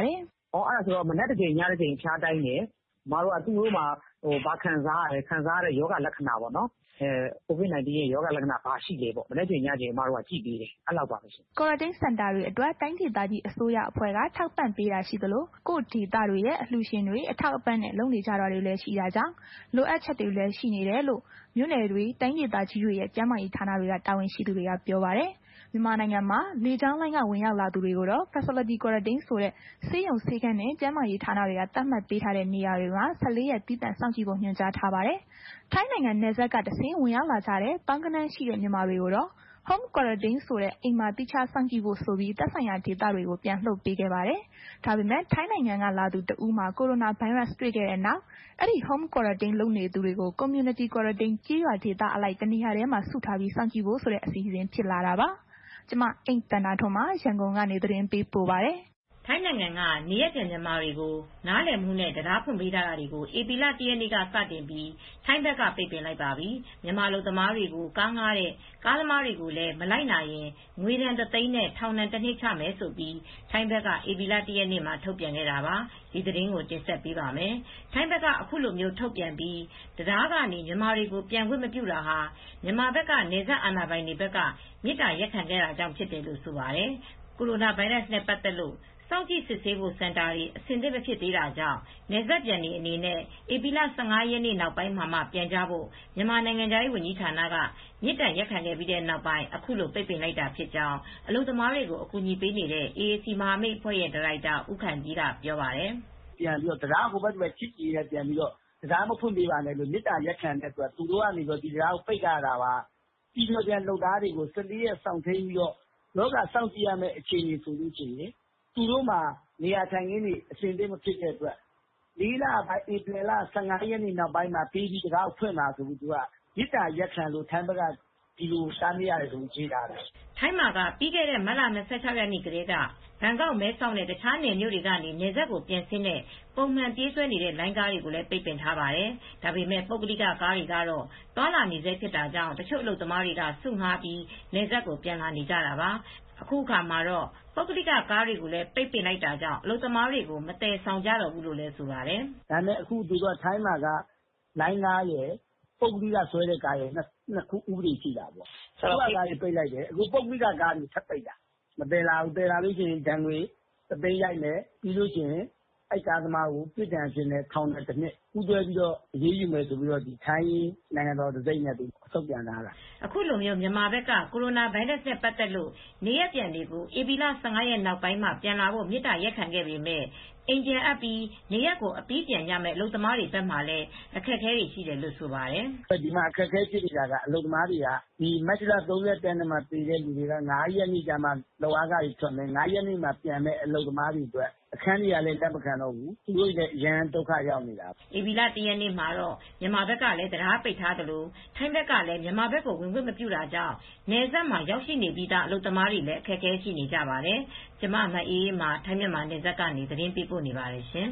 အော်အဲ့ဒါဆိုတော့မနက်တစ်ချိန်ညတစ်ချိန်ဖျားတိုင်းတယ်မတို့ကသူ့တို့မှာဟိုဘာခံစားရတယ်ခံစားရတဲ့ယောဂလက္ခဏာပေါ့နော်အဲ ကိုဗစ် ၁၉ ရဲ့ယောဂလက္ခဏာဘာရှိလဲပေါ့မနေ့ချိန်ညချိန်မတို့ကကြည့်ပေးတယ်အဲ့လောက်ပါပဲရှင် Quarantine Center တွေအတွက်တိုင်းဒေသကြီးအစိုးရအဖွဲ့ကထောက်ပံ့ပေးတာရှိသလိုကိုယ့်ဒေသတွေရဲ့အလှူရှင်တွေအထောက်အပံ့နဲ့လုပ်နေကြတာတွေလည်းရှိတာကြောင့်လိုအပ်ချက်တွေလည်းရှိနေတယ်လို့မြို့နယ်တွေတိုင်းဒေသကြီးတွေရဲ့ကျန်းမာရေးဌာနတွေကတာဝန်ရှိသူတွေကပြောပါတယ်မြန်မာနိုင်ငံမှာလေကြောင်းလိုင်းကဝင်ရောက်လာသူတွေကိုတော့ Facility Quarantine ဆိုတဲ့ဆေးရုံဆေးခန်းနဲ့ကျန်းမာရေးဌာနတွေကသတ်မှတ်ပေးထားတဲ့နေရာတွေမှာဆယ်လေးရက်တည်တံ့စောင့်ကြည့်ဖို့ညွှန်ကြားထားပါတယ်။ထိုင်းနိုင်ငံနယ်စပ်ကတဆင့်ဝင်ရောက်လာကြတဲ့တောင်ကနန်းရှိတဲ့မြန်မာတွေကိုတော့ Home Quarantine ဆိုတဲ့အိမ်မှာတိကျစောင့်ကြည့်ဖို့ဆိုပြီးသက်ဆိုင်ရာဒေသတွေကိုပြန်လှုပ်ပေးခဲ့ပါတယ်။ဒါပေမဲ့ထိုင်းနိုင်ငံကလာသူတဦးမှာကိုရိုနာဗိုင်းရပ်စ်တွေ့ခဲ့တဲ့နောက်အဲ့ဒီ Home Quarantine လုပ်နေသူတွေကို Community Quarantine ကြေးရွာဒေသအလိုက်တနေရာထဲမှာစုထားပြီးစောင့်ကြည့်ဖို့ဆိုတဲ့အစီအစဉ်ဖြစ်လာတာပါ။ကျွန်မအိမ်တန်တာထွန်းမှာရန်ကုန်ကနေသတင်းပေးပို့ပါတယ်။ထိုင်းနိုင်ငံကနေရက်ပြန်မြန်မာတွေကိုနားလည်မှုနဲ့တရားဖွင့်ပေးထားတာတွေကိုဧပြီလတရက်နေ့ကစတင်ပြီးထိုင်းဘက်ကပိတ်ပင်လိုက်ပါပြီ။မြန်မာလူသမားတွေကိုကားငှားတဲ့ကားသမားတွေကိုလည်းမလိုက်နိုင်ရင်ငွေဒဏ်တစ်သိန်းနဲ့ထောင်ဒဏ်တစ်နှစ်ချမယ်ဆိုပြီးထိုင်းဘက်ကဧပြီလတရက်နေ့မှာထုတ်ပြန်ခဲ့တာပါ။ဒီသတင်းကိုတင်ဆက်ပေးပါမယ်။ထိုင်းဘက်ကအခုလိုမျိုးထုတ်ပြန်ပြီးတရားကနေမြန်မာတွေကိုပြန်ခွင့်မပြုတာဟာမြန်မာဘက်ကနေဆက်အာဏာပိုင်တွေဘက်ကမြစ်တာရက်ခံခဲ့တာကြောင့်ဖြစ်တယ်လို့ဆိုပါတယ်။ကိုရိုနာဗိုင်းရပ်စ်နဲ့ပတ်သက်လို့စောင့်ကြည့်စစ်ဆေးဖို့စင်တာတွေအဆင်သင့်မဖြစ်သေးတာကြောင့်နယ်စပ်ပြန်တွေအနေနဲ့ဧပြီလ ၁၅ ရက်နေ့နောက်ပိုင်းမှာမှပြန်ကြဖို့မြန်မာနိုင်ငံသားရေးဝန်ကြီးဌာနကမြစ်တံရက်ခံခဲ့ပြီးတဲ့နောက်ပိုင်းအခုလိုပိတ်ပင်လိုက်တာဖြစ်ကြောင်းအလုပ်သမားတွေကိုအကူအညီပေးနေတဲ့ အေအေစီ မဟာမိတ်အဖွဲ့ရဲ့ဒါရိုက်တာဦးခိုင်ကြီးကပြောပါတယ်။ပြန်ပြီးတော့တရားကိုဘက်ပဲချစ်ကြည်နဲ့ပြန်ပြီးတော့တရားမဖွင့်ပေးပါနဲ့လို့မြစ်တံရက်ခံတဲ့အတွက်သူတို့ကနေပြီးဒီတရားကိုပိတ်ကြတာပါပြီးတော့ပြန်လုပ်သားတွေကို၁၄ရက်စောင့်ထိန်ပြီးတော့လောကစောင့်ကြည့်ရမယ့်အခြေအနေဆိုလို့ရှိရင်သူတို့မှာနေရာထိုင်ခင်းတွေအဆင်သင့်မဖြစ်တဲ့အတွက်လေးလပိုင်းဧပြီလ ၁၅ ရက်နေ့နောက်ပိုင်းမှာပြီးပြီးတရားကိုဖွင့်လာဆိုပြီးသူကမြစ်တာရက်ခံလို့ထိုင်းဘက်ကဒီလိုစားမရတယ်ဆိုကြေးတာတယ်ထိုင်းမှာကပြီးခဲ့တဲ့မတ်လ ၂၆ ရက်နေ့ကတည်းကဘန်ကောက်မဲဆောက်နဲ့တခြားနယ်မြို့တွေကနေနယ်စပ်ကိုပြန်ဆင်းတဲ့ပုံမှန်ပြေးဆွဲနေတဲ့လိုင်းကားတွေကိုလည်းပိတ်ပင်ထားပါတယ်။ဒါပေမဲ့ပုဂ္ဂလိကကားတွေကတော့တွာလာနေစေဖြစ်တာကြောင့်တချို့အလုပ်သမားတွေကစုငှားပြီးနယ်စပ်ကိုပြန်လာနေကြတာပါ။အခုအခါမှာတော့ပုဂ္ဂလိကကားတွေကိုလည်းပိတ်ပင်လိုက်တာကြောင့်အလုပ်သမားတွေကိုမတည်ဆောင်ကြတော့ဘူးလို့လည်းဆိုပါတယ်။ဒါနဲ့အခုဒီကထိုင်းမှာကလိုင်းကားရဲ့ပုဂ္ဂလိကဆွဲတဲ့ကားရဲ့နှစ်ခုဥပဒေရှိတာပေါ့။ဆက်ကားတွေပိတ်လိုက်တယ်အခုပုဂ္ဂလိကကားတွေထပ်ပိတ်တာမတည်လာဘူးတည်လာလို့ရှိရင်ဒဏ်ငွေတသိန်းရိုက်မယ်ပြီးလို့ရှိရင်အဲ့ကားသမားကိုပြစ်ဒဏ်အဖြစ်နဲ့ထောင်နဲ့တစ်နှစ်ဥတွဲပြီးတော့အရေးယူမယ်ဆိုပြီးတော့ဒီထိုင်းနိုင်ငံတော်ဒစိမ့်နဲ့သူဆုတ်ပြန်လာတာအခုလိုမျိုးမြန်မာဘက်ကကိုရိုနာဗိုင်းရပ်စ်နဲ့ပတ်သက်လို့နေရပြန်တွေကိုဧပြီလ ၁၅ ရက်နောက်ပိုင်းမှာပြန်လာဖို့မြစ်တာရက်ခံခဲ့ပေမဲ့အင်ဂျင်အပ်ပြီးနေရက်ကိုအပြီးပြန်ရမယ်အလုပ်သမားတွေဘက်မှာလည်းအခက်အခဲတွေရှိတယ်လို့ဆိုပါတယ်ဒီမှာအခက်အခဲဖြစ်နေတာကအလုပ်သမားတွေကဒီမတ်လ ၃၀ ရက်နေ့မှာပြည်တဲ့လူတွေက၅ရက်နေ့ကျမှလောအားကကြီးထွက်မယ်၅ရက်နေ့မှာပြန်မဲ့အလုပ်သမားတွေအတွက်အခန်းကြီးကလည်းလက်မခံတော့ဘူးသူတို့လည်းရန်ဒုက္ခရောက်နေတာဧပြီလ ၁ ရက်နေ့မှာတော့မြန်မာဘက်ကလည်းတရားပိတ်ထားသလိုထိုင်းဘက်ကလည်းမြန်မာဘက်ကိုဝင်ခွင့်မပြုတာကြောင့်နယ်စပ်မှာရောက်ရှိနေပြီးသားအလုပ်သမားတွေလည်းအခက်အခဲရှိနေကြပါတယ်ကျမမအေးအေးမှာထိုင်းမြန်မာနယ်စပ်ကနေသတင်းပေးပို့နေပါတယ်ရှင်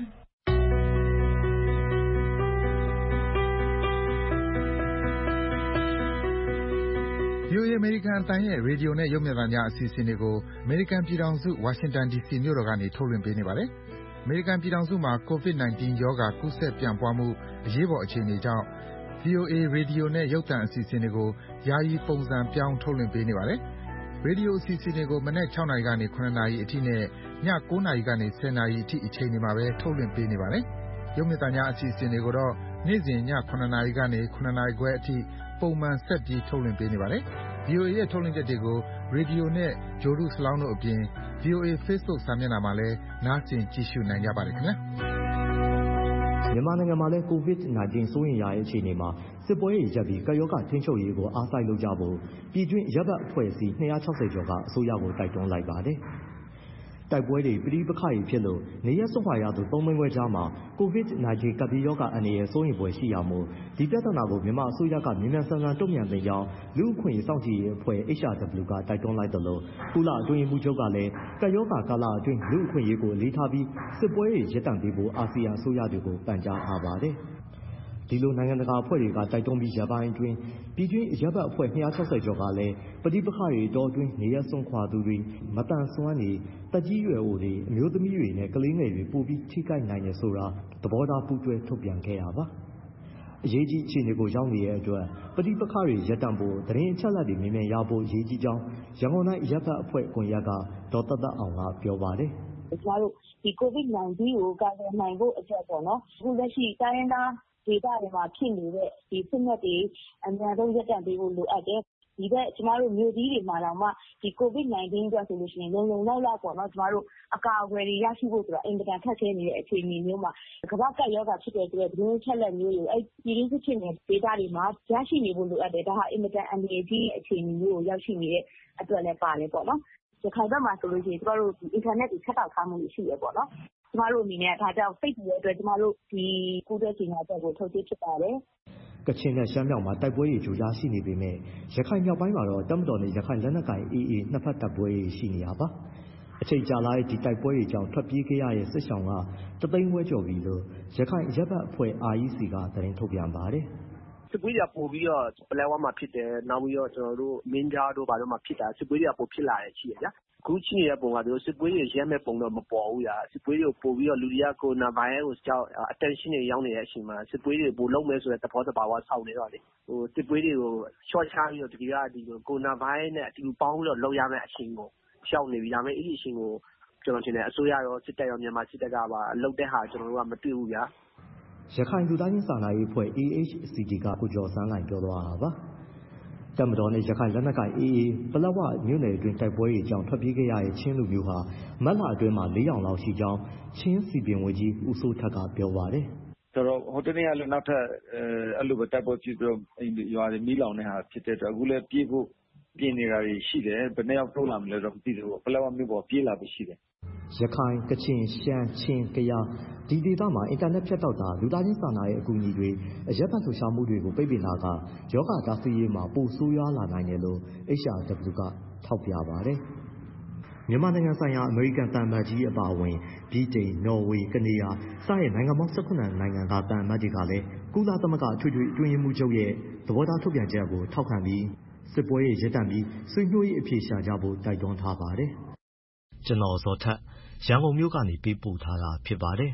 ဗီအိုအေ အမေရိကန်အသံရဲ့ရေဒီယိုနဲ့ရုပ်မြင်သံကြားအစီအစဉ်တွေကိုအမေရိကန်ပြည်ထောင်စုဝါရှင်တန်ဒီစီမြို့တော်ကနေထုတ်လွှင့်ပေးနေပါတယ်။အမေရိကန်ပြည်ထောင်စုမှာ ကိုဗစ် ၁၉ ရောဂါကူးစက်ပြန့်ပွားမှုအရေးပေါ်အခြေအနေကြောင့် ဗီအိုအေ ရေဒီယိုနဲ့ရုပ်သံအစီအစဉ်တွေကိုယာယီပုံစံပြောင်းထုတ်လွှင့်ပေးနေပါတယ်။ရေဒီယိုအစီအစဉ်တွေကိုမနက် ၆ နာရီကနေ ၇ နာရီအထိနဲ့ည ၉ နာရီကနေ ၁၀ နာရီအထိအချိန်တွေမှာပဲထုတ်လွှင့်ပေးနေပါတယ်။ရုပ်မြင်သံကြားအစီအစဉ်တွေကိုတော့နေ့စဉ်ည ၇ နာရီကနေ ၇ နာရီခွဲအထိပုံမှန်ဆက်ပြီးထုတ်လွှင့်ပေးနေပါတယ်။ ဗွီအိုအေရဲ့ထုတ်လွှင့်ချက်တွေကိုရေဒီယိုနဲ့ဂြိုလ်တုစလောင်းတို့အပြင် ဗီအိုအေ Facebook စာမျက်နှာမှာလည်းနားဆင်ကြည့်ရှုနိုင်ကြပါတယ်ခင်ဗျာမြန်မာနိုင်ငံမှာလည်းကိုဗစ် ၁၉ စိုးရိမ်ရတဲ့အခြေအနေမှာစစ်ပွဲတွေရပ်ပြီးကပ်ရောဂါထိန်းချုပ်ရေးကိုအားစိုက်လုပ်ကြဖို့ပြည်တွင်းရပ်ဘက်အဖွဲ့အစည်း၂၆၀ကျော်ကအစိုးရကိုတိုက်တွန်းလိုက်ပါတယ်။တိုက်ပွဲတွေပဋိပက္ခတွေဖြစ်လို့နေရပ်စွန့်ခွာရသူသုံးသိန်းခွဲကြားမှာကိုဗစ် ၁၉ ကပ်ဘေးရောဂါအန္တရာယ်စိုးရိမ်ဖွယ်ရှိရမှုဒီပြဿနာကိုမြန်မာအစိုးရကမြန်မြန်ဆန်ဆန်တုံ့ပြန်သင့်ကြောင်းလူ့အခွင့်အရေးစောင့်ကြည့်ရေးအဖွဲ့ H R W ကတိုက်တွန်းလိုက်တယ်လို့ကုလအတွင်းရေးမှူးချုပ်ကလည်းကပ်ရောဂါကာလအတွင်းလူ့အခွင့်အရေးကိုအလေးထားပြီးစစ်ပွဲတွေရပ်တန့်ပေးဖို့အာဆီယံအစိုးရတွေကိုပန်ကြားထားပါတယ်။ဒီလိုနိုင်ငံတကာအဖွဲ့တွေကတိုက်တွန်းပြီးရက်ပိုင်းအတွင်းပြည်တွင်းအရပ်ဘက်အဖွဲ့၂၆၀ကျော်ကလည်းပဋိပက္ခတွေတောအတွင်းနေရစွန့်ခွာသူတွေမတန်ဆွမ်းတွေတက်ကြီးရွယ်အိုတွေအမျိုးသမီးတွေနဲ့ကလေးငယ်တွေပိုပြီးထိခိုက်နိုင်တယ်ဆိုတာသဘောထားပူးတွဲထုတ်ပြန်ခဲ့တာပါအရေးကြီးအခြေအနေကိုရောက်နေတဲ့အတွက်ပဋိပက္ခတွေရပ်တန့်ဖို့သတင်းအချက်အလက်တွေမြင်မြန်ရဖို့အရေးကြီးကြောင်းရန်ကုန်တိုင်းအရပ်ဘက်အဖွဲ့ကွန်ရက်ကဒေါ်သက်သက်အောင်ကပြောပါတယ်ကျမတို့ဒီ ကိုဗစ်နိုင်တင်း ကိုကာကွယ်နိုင်ဖို့အတွက်ပေါ့နော်အခုလက်ရှိတိုင်းရင်းသားဒေသတွေမှာဖြစ်နေတဲ့ဒီစစ်မှတ်တွေအများဆုံးရပ်တန့်ပေးဖို့လိုအပ်တယ်ဒီဘက်ကျမတို့မြို့ကြီးတွေမှာတော့မှဒီ ကိုဗစ်နိုင်တင်းအတွက်ဆိုလို့ရှိရင်လုံလုံလောက်လောက်ပေါ့နော်ကျမတို့အကာအကွယ်တွေရရှိဖို့ဆိုတာအင်မတန်ခက်ခဲနေတဲ့အခြေအနေမျိုးမှာကမ္ဘာ့ကပ်ရောဂါဖြစ်တဲ့အတွက်သတင်းချက်လက်မျိုးတွေအဲ့ပြည်တွင်းစစ်ဖြစ်နေတဲ့ဒေသတွေမှာရရှိနေဖို့လိုအပ်တယ်ဒါဟာအင်မတန်အန္တရာယ်ကြီးအခြေအနေမျိုးကိုရောက်ရှိနေတဲ့အတွက်လည်းပါတယ်ပေါ့နော်ရခိုင်ဘက်မှာဆိုလို့ရှိရင်ကျမတို့ဒီအင်တာနက်တွေဖြတ်တောက်ထားမှုတွေရှိရပေါ့နော်ကျမတို့အနေနဲ့ဒါကြောင့်စိတ်ပူတဲ့အတွက်ကျမတို့ဒီကုသရေးညာချက်ကိုထုတ်ပေးဖြစ်ပါတယ်ကချင်နဲ့ရှမ်းမြောက်မှာတိုက်ပွဲတွေကြိုးကြားရှိနေပေမဲ့ရခိုင်မြောက်ပိုင်းမှာတော့တပ်မတော်နဲ့ရခိုင်လက်နက်ကိုင် အေအေ နှစ်ဖက်တပ်ပွဲတွေရှိနေတာပါအချိန်ကြာလာတဲ့ဒီတိုက်ပွဲတွေကြောင့်ထွက်ပြေးခဲ့ရတဲ့စစ်ဆောင်ကတသိန်းဝဲကျော်ပြီလို့ရခိုင်ရပ်ဘက်အဖွဲ့ အာ အီ စီ ကသတင်းထုတ်ပြန်ပါတယ်စစ်ပွဲတွေကပို့ပြီးတော့ပလဲဝါမှာဖြစ်တယ်နောက်ပြီးတော့ကျွန်တော်တို့မင်းကြားတို့ဘာလို့မှဖြစ်တာစစ်ပွဲတွေကပို့ဖြစ်လာတယ်ရှိရဗျာအခုရှိနေတဲ့ပုံကတို့စစ်ပွဲတွေရဲမဲ့ပုံတော့မပေါ်ဘူးညာစစ်ပွဲတွေကိုပို့ပြီးတော့လူတွေကကိုရိုနာဗိုင်းရပ်စ်ကိုကြောက် attention တွေရောက်နေတဲ့အချိန်မှာစစ်ပွဲတွေပို့လုံးမယ်ဆိုတဲ့သဘောတဘာဝဆောက်နေတော့လေဟိုစစ်ပွဲတွေကို short ချပြီးတော့ဒီကဒီကိုရိုနာဗိုင်းရပ်စ်နဲ့အတူပေါင်းပြီးတော့လောက်ရမယ့်အချိန်ကိုရှောက်နေပြီဒါပေမဲ့အဲ့ဒီအချိန်ကိုကျွန်တော်ထင်တယ်အစိုးရရောစစ်တပ်ရောမြန်မာစစ်တပ်ကပါလှုပ်တဲ့ဟာကျွန်တော်တို့ကမတွေ့ဘူးဗျာရခိုင်လူသားချင်းစာနာရေးအဖွဲ့ အေး အိတ်ချ် စီ ဒီ ကကိုကျော်စန်းနိုင်ပြောသွားတာပါတပ်မတော်နဲ့ရခိုင်လက်နက်ကိုင် အေအေ ပလက်ဝမြို့နယ်အတွင်းတိုက်ပွဲတွေကြောင့်ထွက်ပြေးခဲ့ရတဲ့ချင်းလူမျိုးဟာမတ်လအတွင်းမှာလေးထောင်လောက်ရှိကြောင်းချင်းစီပင်ဝန်ကြီးဦးစိုးထက်ကပြောပါတယ်ဆိုတော့ဟိုတနေ့ကလည်းနောက်ထပ်အဲ့လိုပဲတိုက်ပွဲဖြစ်ပြီးတော့ရွာတွေမီးလောင်နေတာဖြစ်တဲ့အတွက်အခုလည်းပြေးဖို့ပြင်နေတာတွေရှိတယ်ဘယ်နှစ်ယောက်တိုးလာမလဲတော့မသိဘူးပလက်ဝမြို့ပေါ်ပြေးလာပြီးရှိတယ်ရခိုင်ကချင်ရှမ်းချင်းကယားဒီဒေသမှာအင်တာနက်ဖြတ်တောက်တာလူသားချင်းစာနာရေးအကူအညီတွေအရက်ဖတ်လှူရှားမှုတွေကိုပိတ်ပင်တာကယောဂတားဆီးရေးမှာပိုဆိုးရွားလာနိုင်တယ်လို့ အေချ် အာ ဒဘလျူ ကထောက်ပြပါတယ်မြန်မာနိုင်ငံဆိုင်ရာအမေရိကန်သံအမတ်ကြီးအပါအဝင်ဗြိတိန်နော်ဝေကနေဒါစတဲ့နိုင်ငံပေါင်း၁၇နိုင်ငံကသံအမတ်တွေကလည်းကုလသမဂ္ဂအထွေထွေအတွင်းရေးမှူးချုပ်ရဲ့သဘောထားထုတ်ပြန်ချက်ကိုထောက်ခံပြီးစစ်ပွဲရဲ့ရပ်တန့်ပြီးဆွေးနွေးရေးအဖြေရှာကြဖို့တိုက်တွန်းထားပါတယ်ကျွန်တော်ဇော်ထက်ရန်ကုန်မြို့ကနေပေးပို့ထားတာဖြစ်ပါတယ်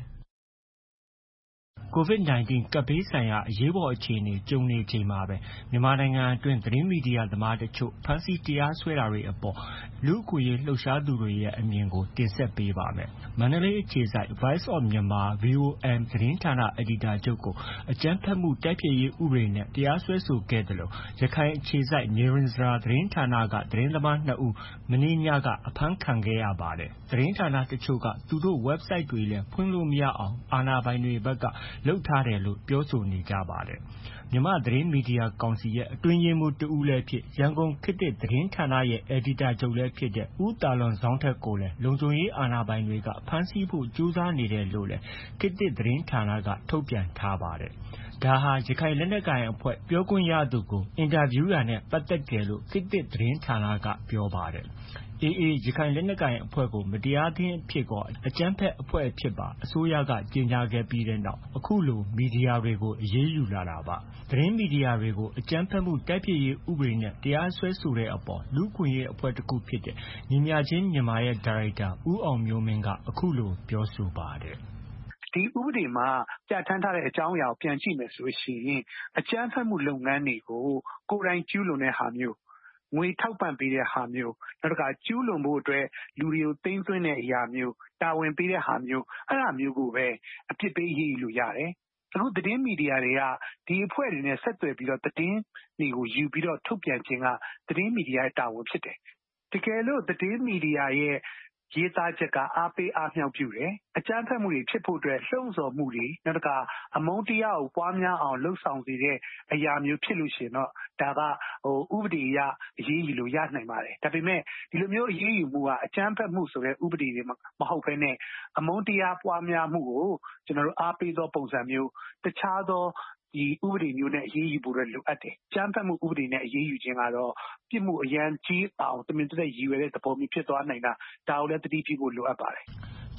ကိုဗစ် နိုင်တင်း ကပ်ဘေးဆိုင်ရာအရေးပေါ်အခြေအနေကြုံနေချိန်မှာပဲမြန်မာနိုင်ငံအတွင်းသတင်းမီဒီယာသမားတချို့ဖမ်းဆီးတရားစွဲတာတွေအပေါ်လူ့အခွင့်အရေးလှုပ်ရှားသူတွေရဲ့အမြင်ကိုတင်ဆက်ပေးပါမယ်။မန္တလေးအခြေစိုက် Voice of Myanmar ဗွီ အို အမ် သတင်းဌာနအယ်ဒီတာချုပ်ကိုအကြမ်းဖက်မှုတိုက်ဖျက်ရေးဥပဒေနဲ့တရားစွဲဆိုခဲ့တယ်လို့ရခိုင်အခြေစိုက်နေရင်ဇရာသတင်းဌာနကသတင်းသမားနှစ်ဦးမနေ့ညကအဖမ်းခံခဲ့ရပါတယ်။သတင်းဌာနတချို့ကသူတို့ website တွေလည်းဖွင့်လို့မရအောင်အာဏာပိုင်တွေဘက်ကလုပ်ထားတယ်လို့ပြောဆိုနေကြပါတယ်။မြန်မာသတင်းမီဒီယာကောင်စီရဲ့အတွင်းရေးမှူးတဦးလည်းဖြစ်ရန်ကုန်ခေတ်သစ်သတင်းဌာနရဲ့အယ်ဒီတာချုပ်လည်းဖြစ်တဲ့ဦးတာလွန်ဇောင်းထက်ကိုလည်းလုံခြုံရေးအာဏာပိုင်တွေကဖမ်းဆီးဖို့ကြိုးစားနေတယ်လို့လည်းခေတ်သစ်သတင်းဌာနကထုတ်ပြန်ထားပါတယ်။ဒါဟာရခိုင်လက်နက်ကိုင်အဖွဲ့ပြောခွင့်ရသူကိုအင်တာဗျူးတာနဲ့ပတ်သက်တယ်လို့ခေတ်သစ်သတင်းဌာနကပြောပါတယ်။ အေအေ ရခိုင်လက်နက်ကိုင်အဖွဲ့ကိုမတရားသင်းအဖြစ်ကောအကြမ်းဖက်အဖွဲ့အဖြစ်ပါအစိုးရကကြေညာခဲ့ပြီးတဲ့နောက်အခုလိုမီဒီယာတွေကိုအရေးယူလာတာပါသတင်းမီဒီယာတွေကိုအကြမ်းဖက်မှုတိုက်ဖျက်ရေးဥပဒေနဲ့တရားစွဲဆိုတဲ့အပေါ်လူ့အခွင့်အရေးအဖွဲ့တစ်ခုဖြစ်တဲ့ညီမျှခြင်းမြန်မာရဲ့ဒါရိုက်တာဦးအောင်မျိုးမင်းကအခုလိုပြောဆိုပါတယ်ဒီဥပဒေမှာပြဋ္ဌာန်းထားတဲ့အကြောင်းအရာကိုပြန်ကြည့်မယ်ဆိုရင်အကြမ်းဖက်မှုလုပ်ငန်းတွေကိုကိုယ်တိုင်ကျူးလွန်တဲ့ဟာမျိုးငွေထောက်ပံ့ပေးတဲ့ဟာမျိုးနောက်တစ်ခါကျူးလွန်ဖို့အတွက်လူတွေကိုသိမ်းသွင်းတဲ့အရာမျိုးတာဝန်ပေးတဲ့ဟာမျိုးအဲ့ဒါမျိုးကိုပဲအပြစ်ပေးရေးလို့ရတယ်အခုသတင်းမီဒီယာတွေကဒီအဖွဲ့တွေနဲ့ဆက်သွယ်ပြီးတော့သတင်းတွေကိုယူပြီးတော့ထုတ်ပြန်ခြင်းကသတင်းမီဒီယာရဲ့တာဝန်ဖြစ်တယ်တကယ်လို့သတင်းမီဒီယာရဲ့ရေးသားချက်ကအားပေးအားမြောက်ပြုတယ်အကြမ်းဖက်မှုတွေဖြစ်ဖို့အတွက်လှုံ့ဆော်မှုတွေနောက်တစ်ခါအမုန်းတရားကိုပွားများအောင်လှုံ့ဆော်စေတဲ့အရာမျိုးဖြစ်လို့ရှိရင်တော့ဒါကဟိုဥပဒေအရအရေးယူလို့ရနိုင်ပါတယ်ဒါပေမဲ့ဒီလိုမျိုးအရေးယူမှုကအကြမ်းဖက်မှုဆိုတဲ့ဥပဒေတွေမဟုတ်ဘဲနဲ့အမုန်းတရားပွားများမှုကိုကျွန်တော်တို့အားပေးသောပုံစံမျိုးတခြားသောဒီဥပဒေမျိုးနဲ့အရေးယူဖို့လိုအပ်တယ်။ကျန်းဖတ်မှုဥပဒေနဲ့အရေးယူခြင်းကတော့ပြစ်မှုအရန်ကြီးအောင်တမင်တသက်ရည်ရွယ်တဲ့သဘောမျိုးဖြစ်သွားနိုင်တာဒါကိုလည်းသတိပြုဖို့လိုအပ်ပါတယ်။ရ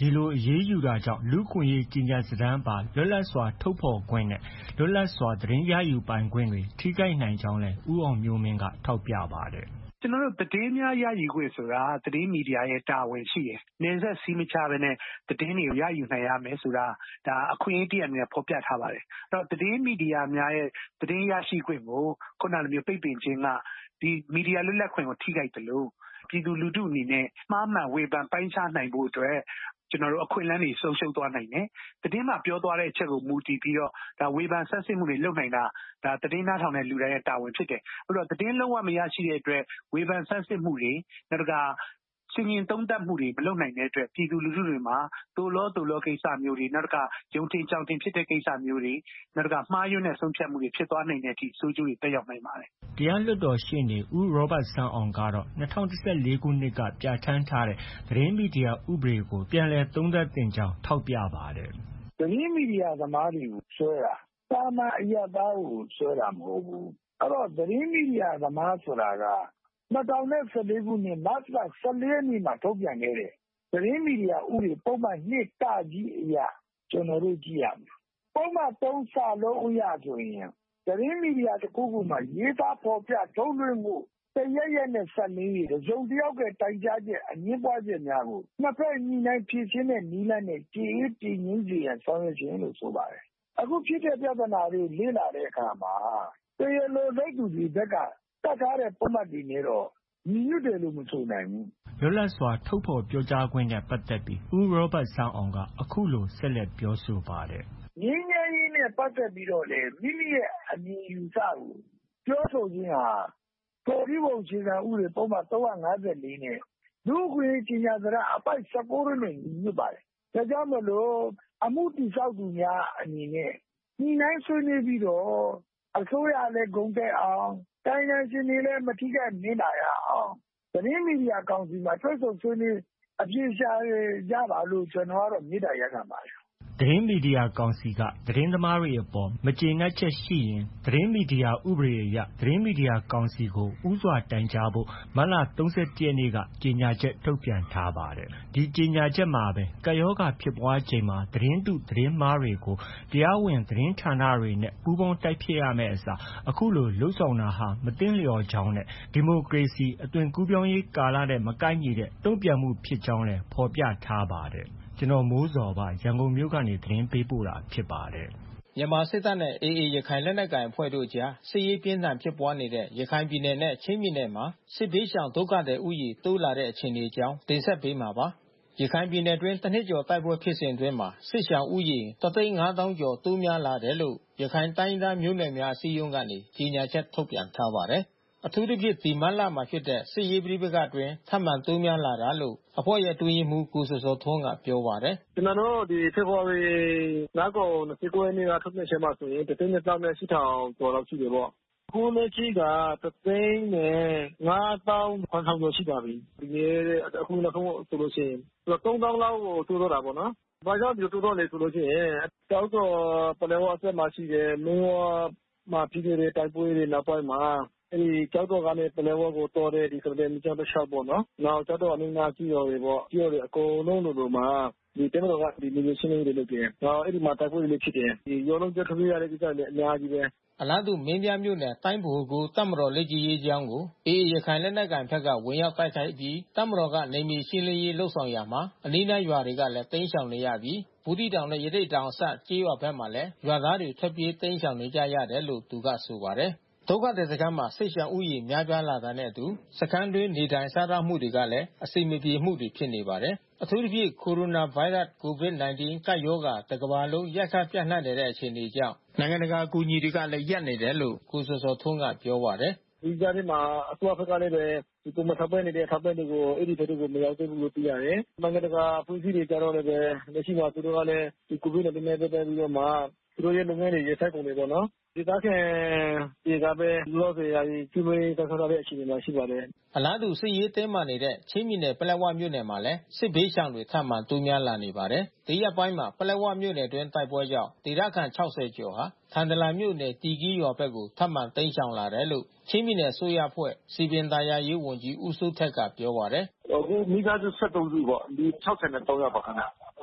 ဒီလိုအရေးယူတာကြောင့်လူ့အခွင့်အရေးကြေညာစာတမ်းပါလွတ်လပ်စွာထုတ်ဖော်ခွင့်နဲ့လွတ်လပ်စွာသတင်းရယူပိုင်ခွင့်တွေထိခိုက်နိုင်ကြောင်းလည်းဦးအောင်မျိုးမင်းကထောက်ပြပါတယ်။ကျနော်တို့သတင်းများရယူခွင့်ဆိုတာသတင်းမီဒီယာရဲ့တာဝန်ရှိတယ်။နယ်စပ်စည်းမခြားဘဲနဲ့သတင်းတွေကိုရယူနိုင်ရမယ်ဆိုတာဒါအခွင့်အရေးတစ်ရပ်အနေနဲ့ဖော်ပြထားပါတယ်။အဲ့တော့သတင်းမီဒီယာများရဲ့သတင်းရရှိခွင့်ကိုခုနလိုမျိုးပိတ်ပင်ခြင်းကဒီမီဒီယာလွတ်လပ်ခွင့်ကိုထိခိုက်တယ်လို့ပြည်သူလူထုအနေနဲ့မှားမှန်ဝေဖန်ပိုင်းခြားနိုင်ဖို့အတွက်ကျွန်တော်တို့အခွင့်အလမ်းတွေဆုံးရှုံးသွားနိုင်တယ်။သတင်းမှာပြောသွားတဲ့အချက်ကိုမူတည်ပြီးတော့ဒါဝေဖန်ဆက်စစ်မှုတွေလုပ်နိုင်တာဒါသတင်းနားထောင်တဲ့လူတိုင်းရဲ့တာဝန်ဖြစ်တယ်။အဲ့တော့သတင်းလုံးဝမရရှိတဲ့အတွက်ဝေဖန်ဆက်စစ်မှုတွေနောက်ကစင်ရင်သုံးသပ်မှုတွေမလုပ်နိုင်တဲ့အတွက်ပြည်သူလူထုတွေမှာတိုလောတိုလောကိစ္စမျိုးတွေနောက်ကယုံတင်ကြောင်တင်ဖြစ်တဲ့ကိစ္စမျိုးတွေနောက်ကမှားယွင်းတဲ့ဆုံးဖြတ်မှုတွေဖြစ်သွားနိုင်တဲ့အထိစိုးကျိုးတွေတက်ရောက်နိုင်ပါတယ်။တရားလွှတ်တော်ရှေ့နေဦးရောဘတ်ဆန်းအောင်ကတော့၂၀၁၄ခုနှစ်ကပြဋ္ဌာန်းထားတဲ့သတင်းမီဒီယာဥပဒေကိုပြန်လည်သုံးသပ်သင့်ကြောင်းထောက်ပြပါတယ်။သတင်းမီဒီယာသမားတွေကိုဆွဲတာတာမန်အရပ်သားကိုဆွဲတာမဟုတ်ဘူး။အဲ့တော့သတင်းမီဒီယာသမားဆိုတာက၂၀၁၄ခုနှစ်မတ်လ၁၄ရက်နေ့မှာထုတ်ပြန်ခဲ့တဲ့သတင်းမီဒီယာဥပဒေပုံမှန်၂ကကြီးအရကျွန်တော်တို့ကြည့်ရမယ်။ပုံမှန်၃စာလုံးအရဆိုရင်သတင်းမီဒီယာတစ်ခုခုမှာရေးသားဖော်ပြထုတ်လွှင့်မှုတရရက်နဲ့ဆက်နည်းတစုံတစ်ယောက်ကတိုင်ကြားချက်အငင်းပွားချက်များကိုနှစ်ဖက်ညီနိုင်ဖြည့်ရှင်းတဲ့နည်းလမ်းနဲ့ကြည်အေးတည်ငြိမ်စေရန်ဆောင်ရွက်ခြင်းလို့ဆိုပါတယ်။အခုဖြစ်တဲ့ပြဿနာတွေလေ့လာတဲ့အခါမှာတရားလိုလုပ်သူတွေဘက်ကတတ်ထားတဲ့ပုံမှန်တွေနဲ့တော့ညီညွတ်တယ်လို့မဆိုနိုင်ဘူး။လွတ်လပ်စွာထုတ်ဖော်ပြောကြားခွင့်နဲ့ပတ်သက်ပြီးဦးရောဘတ်ဆန်းအောင်ကအခုလိုဆက်လက်ပြောဆိုပါတယ်။ငြိမ်းချမ်းရေးနဲ့ပတ်သက်ပြီးတော့လေမိမိရဲ့အမြင်ယူဆကိုပြောဆိုခြင်းဟာပေါ်ပြီးပုံအခြေခံဥပဒေပုံမှန်၃၅၄နဲ့လူ့အခွင့်အရေးကြေညာစာတမ်းအပိုဒ်၁၉နဲ့ညီညွတ်ပါတယ်။ဒါကြောင့်မလို့အမှုတည်ဆောက်သူများအနေနဲ့ညီနိုင်ဆွေးနွေးပြီးတော့အစိုးရလည်းဂုဏ်တက်အောင်တိုင်းနိုင်ငံရှင်တွေလည်းမထိခိုက်နစ်နာရအောင်သတင်းမီဒီယာကောင်စီမှာတွေ့ဆုံဆွေးနွေးအပြေရှားရပါလို့ကျွန်တော်ကတော့မေတ္တာရပ်ခံပါတယ်သတင်းမီဒီယာကောင်စီကသတင်းသမားတွေအပေါ်မကျေနပ်ချက်ရှိရင်သတင်းမီဒီယာဥပဒေအရသတင်းမီဒီယာကောင်စီကိုဥစွာတိုင်ကြားဖို့မတ်လ၃၁ရက်နေ့ကကြေညာချက်ထုတ်ပြန်ထားပါတယ်။ဒီကြေညာချက်မှာပဲကပ်ရောဂါဖြစ်ပွားချိန်မှာသတင်းတုသတင်းမှားတွေကိုတရားဝင်သတင်းဌာနတွေနဲ့ပူးပေါင်းတိုက်ဖျက်ရမယ့်အစားအခုလိုလှုပ်ဆောင်တာဟာမသင့်လျော်ကြောင်းနဲ့ဒီမိုကရေစီအသွင်ကူးပြောင်းရေးကာလနဲ့မကိုက်ညီတဲ့တုံ့ပြန်မှုဖြစ်ကြောင်းလည်းဖော်ပြထားပါတယ်။ကျွန်တော်မိုးစော်ပါရန်ကုန်မြို့ကနေသတင်းပေးပို့တာဖြစ်ပါတယ်။မြန်မာစစ်တပ်နဲ့ အေအေရခိုင်လက်နက်ကိုင်အဖွဲ့တို့ကြားစစ်ရေးပြင်းထန်ဖြစ်ပွားနေတဲ့ရခိုင်ပြည်နယ်နဲ့ချင်းပြည်နယ်မှာစစ်ဘေးရှောင်ဒုက္ခသည်ဥယျာဉ်တိုးလာတဲ့အခြေအနေအကြောင်းတင်ဆက်ပေးမှာပါ။ရခိုင်ပြည်နယ်တွင်းတစ်နှစ်ကျော်တိုက်ပွဲဖြစ်စဉ်အတွင်းမှာစစ်ရှောင်ဥယျာဉ်တသိန်းငါးသောင်းကျော်တိုးများလာတယ်လို့ရခိုင်တိုင်းသားမျိုးနွယ်များအစည်းအရုံးကနေကြေညာချက်ထုတ်ပြန်ထားပါတယ်။အထူးသဖြင့်ဒီမတ်လမှာဖြစ်တဲ့စစ်ရေးပဋိပက္ခအတွင်းထပ်မံတိုးများလာတာလို့အဖွဲ့ရဲ့အတွင်းရေးမှူးကိုစောစောထွန်းကပြောပါတယ်။ကျွန်တော်တို့ဒီဖေဖော်ဝါရီလကုန်၂၉ရက်နေ့ကထုတ်ပြန်ချက်မှာဆိုရင်တစ်သိန်းနှစ်သောင်းနဲ့ရှစ်ထောင်ကျော်လောက်ရှိတယ်ပေါ့။အခုလက်ရှိကတစ်သိန်းနဲ့ငါးသောင်းခွဲထောင်ကျော်ရှိပါပြီ။ဒီနေ့အခုနောက်ဆုံးဆိုလို့ရှိရင်သုံးသောင်းလောက်ကိုတိုးတော့တာပေါ့နော်။ဘာကြောင့်ဒီတိုးတော့လဲဆိုလို့ရှိရင်တောက်တော့ပလဲဝအဆက်မှာရှိတယ်မင်းဝမှာပြည်တဲ့တိုက်ပွဲတွေနောက်ပိုင်းမှာအဲဒီကျောက်တော်ကနေပလဲဝကိုတော်တဲ့ဒီကလေးမြတ်တစ်လျှောက်ပေါ့နော်။နောက်ကျောက်တော်အမင်းသားကြီးရော်တွေပေါ့။ကြီးရော်တွေအကုန်လုံးလိုလိုမှာဒီတဲမတော်ကဒီမြေရှင်းလင်းတွေလုပ်တယ်။နောက်အဲဒီမှာတိုက်ပွဲတွေဖြစ်တယ်။ဒီရောလုံးကျထွေးရတဲ့ကိစ္စတွေအများကြီးပဲ။အလားတူမင်းပြမြို့နယ်တိုင်းဗဟိုကိုတပ်မတော်လက်ကြီးရေးကြောင်းကိုအေအေရခိုင်လက်နက်ကိုင်ဘက်ကဝင်ရောက်တိုက်ခိုက်ပြီးတပ်မတော်ကနေမြေရှင်းလင်းရေးလှုပ်ဆောင်ရာမှာအနီးနားရွာတွေကလည်းတိမ်းရှောင်နေရပြီးဘူးတီတောင်နဲ့ရတိတ်တောင်အစကျေးရွာဘက်မှာလည်းရွာသားတွေထွက်ပြေးတိမ်းရှောင်နေကြရတယ်လို့သူကဆိုပါတယ်။ဒုက္ခသည်စခန်းမှာစစ်ရှောင်ဥယျာဉ်များပြားလာတာနဲ့အတူစခန်းတွင်းနေထိုင်စားသောက်မှုတွေကလည်းအဆင်မပြေမှုတွေဖြစ်နေပါတယ်။အထူးသဖြင့်ကိုရိုနာဗိုင်းရပ်စ်ကိုဗစ်၁၉ ကပ်ရောဂါတစ်ကမ္ဘာလုံးရိုက်ခတ်ပြန့်နှံ့နေတဲ့အခြေအနေကြောင့်နိုင်ငံတကာအကူအညီတွေကလည်းရပ်နေတယ်လို့ကိုစောစောထွန်းကပြောပါတယ်။ဒီကြားထဲမှာအစိုးရဘက်ကလည်းပဲဒီပုံမှန်ထောက်ပံ့နေတဲ့ထောက်ပံ့တွေကိုအဲ့ဒီဘက်တွေကိုမရောက်သေးဘူးလို့သိရတယ်။နိုင်ငံတကာအဖွဲ့အစည်းတွေကြတော့လည်းပဲလက်ရှိမှာသူတို့ကလည်းဒီကိုဗစ်၁၉နဲ့ပတ်သက်ပြီးတော့မှသူတို့ရဲ့လုပ်ငန်းတွေရပ်ဆိုင်းကုန်တယ်ပေါ့နော်။ဒီသားခင်တွေကပဲလောဆယ်ရာကြီးကျွေးတောက်ထားတဲ့အခြေအနေမှာရှိပါတယ်။အလားတူစစ်ရေးတင်းမာနေတဲ့ချင်းပြည်နယ်ပလက်ဝမြို့နယ်မှာလည်းစစ်ဘေးရှောင်တွေထပ်မံတိုးများလာနေပါတယ်။ဒီရက်ပိုင်းမှာပလက်ဝမြို့နယ်တွင်းတိုက်ပွဲကြောင့်ဒေသခံ၆၀ကျော်ဟာထန်တလန်မြို့နယ်တီကီးရွာဘက်ကိုထပ်မံတိမ်းရှောင်လာတယ်လို့ချင်းပြည်နယ်အစိုးရအဖွဲ့စီပင်သာယာရေးဝန်ကြီးဦးစိုးထက်ကပြောပါတယ်။အခုမိသားစု၁၃စုပေါ့ဒီ၆၃ယောက်ပါခဏ။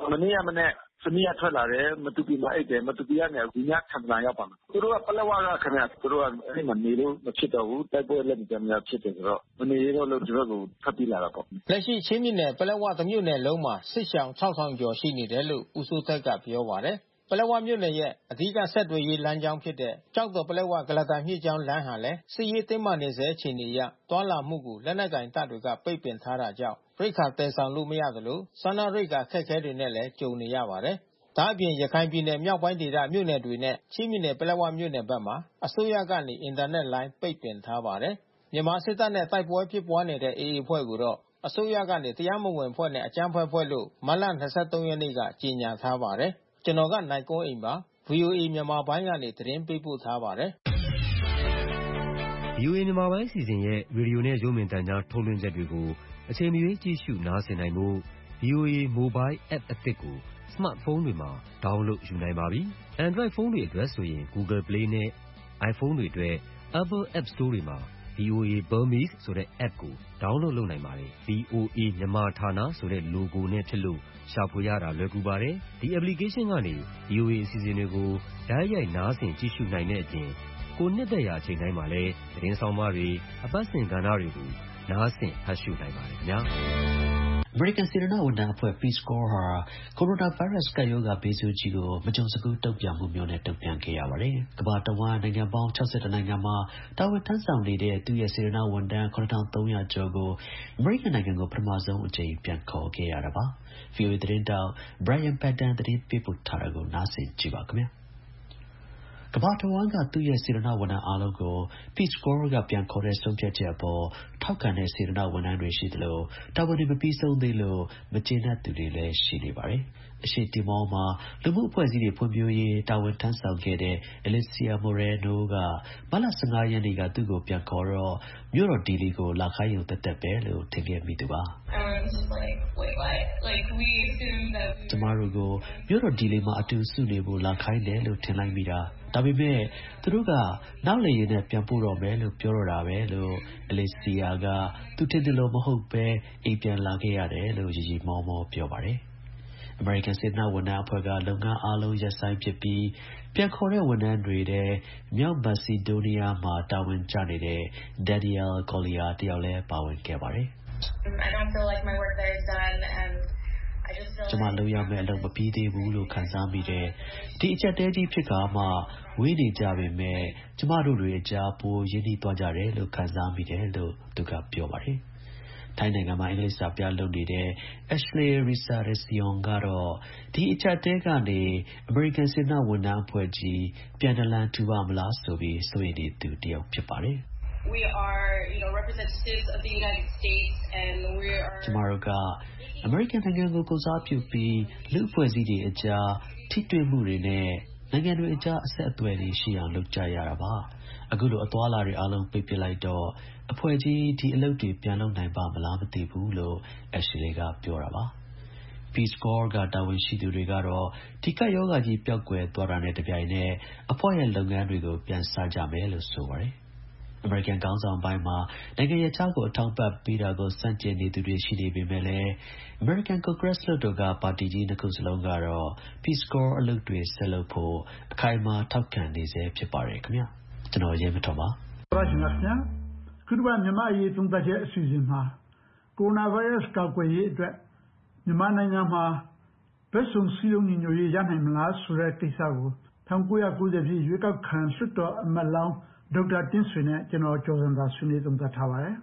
မနေ့ကမနေ့သမီးကထွက်လာတယ်မတူပီမှာအိတ်တယ်မတူပီကနေဒီညထန်လာရောက်ပါမယ်သူတို့ကပလက်ဝကခင်ဗျသူတို့ကအဲ့မှာနေလို့မဖြစ်တော့ဘူးတိုက်ပွဲလည်းကြမ်းများဖြစ်တယ်ဆိုတော့မနေတော့လို့ဒီဘက်ကိုဖတ်ပြီးလာတာပေါ့လက်ရှိချင်းပြည်နယ်ပလက်ဝတမြို့နယ်လုံးမှာစစ်ရှောင်ခြောက်ထောင်ကျော်ရှိနေတယ်လို့ဦးစိုးသက်ကပြောပါတယ်ပလက်ဝမြို့နယ်ရဲ့အဓိကဆက်သွယ်ရေးလမ်းကြောင်းဖြစ်တဲ့ကျောက်တော်ပလက်ဝကလတာမြစ်ကြောင်းလမ်းဟာလည်းစစ်ရေးတင်းမာနေစေအခြေအနေအရတွာလာမှုကိုလက်နက်ကင်တပ်တွေကပိတ်ပင်ထားတာကြောင့်ရိက္ခာတည်ဆောင်လို့မရသလိုစားနပ်ရိက္ခာခက်ခဲတွေနဲ့လည်းကြုံနေရပါတယ်။ဒါ့အပြင်ရခိုင်ပြည်နယ်မြောက်ပိုင်းဒေသမြို့နယ်တွေနဲ့ချင်းပြည်နယ်ပလက်ဝမြို့နယ်ဘက်မှာအစိုးရကနေအင်တာနက်လိုင်းပိတ်ပင်ထားပါတယ်။မြန်မာစစ်တပ်နဲ့တိုက်ပွဲဖြစ်ပွားနေတဲ့ အေအေ အဖွဲ့ကိုတော့အစိုးရကနေတရားမဝင်ဖွဲ့နဲ့အကြမ်းဖက်ဖွဲ့လို့မတ်လ၂၃ရက်နေ့ကကြေညာထားပါတယ်။ကျွန်တော်ကနိုင်ကွန်းအိမ်ပါ ဗွီအိုအေ မြန်မာပိုင်းကနေသတင်းပေးပို့ထားပါတယ်။ဗွီအိုအေမြန်မာပိုင်းအစီအစဉ်ရဲ့ရေဒီယိုနဲ့ရုပ်မြင်သံကြားထုတ်လွှင့်ချက်တွေကိုအချိန်မရွေးကြည့်ရှုနားဆင်နိုင်ဖို့ ဗွီအိုအေ Mobile App အသစ်ကိုစမတ်ဖုန်းတွေမှာ download ယူနိုင်ပါပြီ။ Android ဖုန်းတွေအတွက်ဆိုရင် Google Play နဲ့ iPhone တွေအတွက် Apple App Store တွေမှာ ဗွီအိုအေ Burmese ဆိုတဲ့ app ကို download လုပ်နိုင်ပါတယ်။ ဗွီအိုအေမြန်မာဌာနဆိုတဲ့ logo နဲ့ဖြစ်လို့ရှာဖွေရတာလွယ်ကူပါတယ်။ ဒီ application ကနေ ဗွီအိုအေအစီအစဉ်တွေကိုတိုက်ရိုက်နားဆင်ကြည့်ရှုနိုင်တဲ့အပြင်ကိုနှစ်သက်ရာအချိန်တိုင်းမှာလည်းသတင်းဆောင်မတွေအပတ်စဉ်ကဏ္ဍတွေကိုနားဆင်ဖတ်ရှုနိုင်ပါတယ်ခင်ဗျာ။အမေရိကန်စေတနာ့ဝန်ထမ်းအဖွဲ့ Peace Corps ဟာကိုရိုနာဗိုင်းရပ်စ်ကပ်ရောဂါဘေးဆိုးကြီးကိုမကြုံစဖူးတုံ့ပြန်မှုမျိုးနဲ့တုံ့ပြန်ခဲ့ရပါတယ်။ကမ္ဘာတဝန်းနိုင်ငံပေါင်း၆၁နိုင်ငံမှာတာဝန်ထမ်းဆောင်နေတဲ့သူ့ရဲ့စေတနာ့ဝန်ထမ်း၇ထောင်သုံးရာကျော်ကိုအမေရိကန်နိုင်ငံကိုပထမဆုံးအကြိမ်ပြန်ခေါ်ခဲ့ရတာပါ။ ဗွီအိုအေသတင်းတောက် Brian Padden သတင်းပေးပို့ထားတာကိုနားဆင်ကြည့်ပါခင်ဗျာ။ကမ္ဘာတဝန်းကသူ့ရဲ့စေတနာ့ဝန်ထမ်းအားလုံးကို Peace Corps ကပြန်ခေါ်တဲ့ဆုံးဖြတ်ချက်အပေါ်ထောက်ခံတဲ့စေတနာ့ဝန်ထမ်းတွေရှိသလိုတာဝန်တွေမပြီးဆုံးသေးလို့မကျေနပ်သူတွေလည်းရှိနေပါတယ်။အရှေ့တီမောမှာလူမှုအဖွဲ့အစည်းတွေဖွံ့ဖြိုးရေးတာဝန်ထမ်းဆောင်ခဲ့တဲ့ Alicia Moreno ကမတ်လ၁၅ရက်နေ့ကသူ့ကိုပြန်ခေါ်တော့မြို့တော်ဒီလီကိုလာခိုင်းရုံသက်သက်ပဲလို့ထင်ခဲ့မိသူပါ။ကျမတို့ကိုမြို့တော်ဒီလီမှာအတူစုနေဖို့လာခိုင်းတယ်လို့ထင်လိုက်မိတာဒါပေမဲ့သူတို့ကနောက်လေယာဉ်နဲ့ပြန်ပို့တော့မယ်လို့ပြောတော့တာပဲလို့ Alicia ကသူထင်တယ်လို့မဟုတ်ပဲအိမ်ပြန်လာခဲ့ရတယ်လို့ရီရီမောမောပြောပါတယ်။အမေရိကန်စေတနာ့ဝန်ထမ်းအဖွဲ့ကလုပ်ငန်းအားလုံးရပ်ဆိုင်းပစ်ပြီးပြန်ခေါ်တဲ့ဝန်ထမ်းတွေထဲမြောက်မက်ဆီဒိုးနီးယားမှာတာဝန်ကျနေတဲ့ Danielle Collier တယောက်လည်းပါဝင်ခဲ့ပါတယ်။ကျမလုပ်ရမယ့်အလုပ်မပြီးသေးဘူးလို့ခံစားမိတယ်။ဒီအချက်တဲကြီးဖြစ်ခါမှဝေးနေကြပေမဲ့ကျမတို့တွေအကြားပိုရင်းနှီးသွားကြတယ်လို့ခံစားမိတယ်လို့သူကပြောပါတယ်။ထိုင်းနိုင်ငံမှာအင်္ဂလိပ်စာပြလုပ်နေတဲ့ Ashley Rissaresion ကတော့ဒီအချက်တဲကနေအမေရိကန်စေတနာ့ဝန်ထမ်းအဖွဲ့ကြီးပြန်နလန်ထူပါမလားဆိုပြီးစိုးရိမ်နေသူတယောက်ဖြစ်ပါတယ်။ We are, you know, representatives of the United States and we are ကျမတို့ကအမေရိကန်နိုင်ငံကိုကိုစားပြုပြီးလူ့အဖွဲ့အစည်းတွေအကြားထိတွေ့မှုတွေနဲ့နိုင်ငံတွေအကြားအဆက်အသွယ်တွေရှိအောင်လုပ်ကြရတာပါအခုလိုအသွားလာတွေအားလုံးပိတ်ပစ်လိုက်တော့အဖွဲ့ကြီးဒီအလုပ်တွေပြန်လုပ်နိုင်ပါမလားမသိဘူးလို့ Ashley ကပြောတာပါ Peace Corps ကတာဝန်ရှိသူတွေကတော့ဒီကပ်ရောဂါကြီးပျောက်ကွယ်သွားတာနဲ့တပြိုင်နက်အဖွဲ့ရဲ့လုပ်ငန်းတွေကိုပြန်စကြမယ်လို့ဆိုပါတယ်အမေရိကန်ကောင်းဆောင်ပိုင်းမှာနိုင်ငံရဲ့ခြားကိုအထောက်ပံ့ပေးတာကိုစန့်ကျင်နေသူတွေရှိနေပေမဲ့လည်း American Congress လွှတ်တော်ကပါတီကြီးနှစ်ခုစလုံးကတော့ Peace Corps အလုပ်တွေဆက်လုပ်ဖို့အခိုင်အမာထောက်ခံနေဆဲဖြစ်ပါတယ်ခင်ဗျာကျွန်တော်ရဲမတော်ပါရရှိပါခင်ဗျာခုတစ်ပတ်မြန်မာအရေးသုံးသပ်ချက်အစီအစဉ်မှာကိုရိုနာဗိုင်းရပ်စ်ကောက်ွယ်ရေးအတွက်မြန်မာနိုင်ငံမှာဘက်စုံစည်းလုံးညီညွတ်ရေးရနိုင်မလားဆိုတဲ့ကိစ္စကို၁၉၉၀ပြည့်ရွေးကောက်ခံလွှတ်တော်အမတ်လောင်းဒေါက်တာတင့်ဆွေနဲ့ကျွန်တော်ကျော်စံသာဆွေးနွေးသုံးသပ်ထားပါတယ်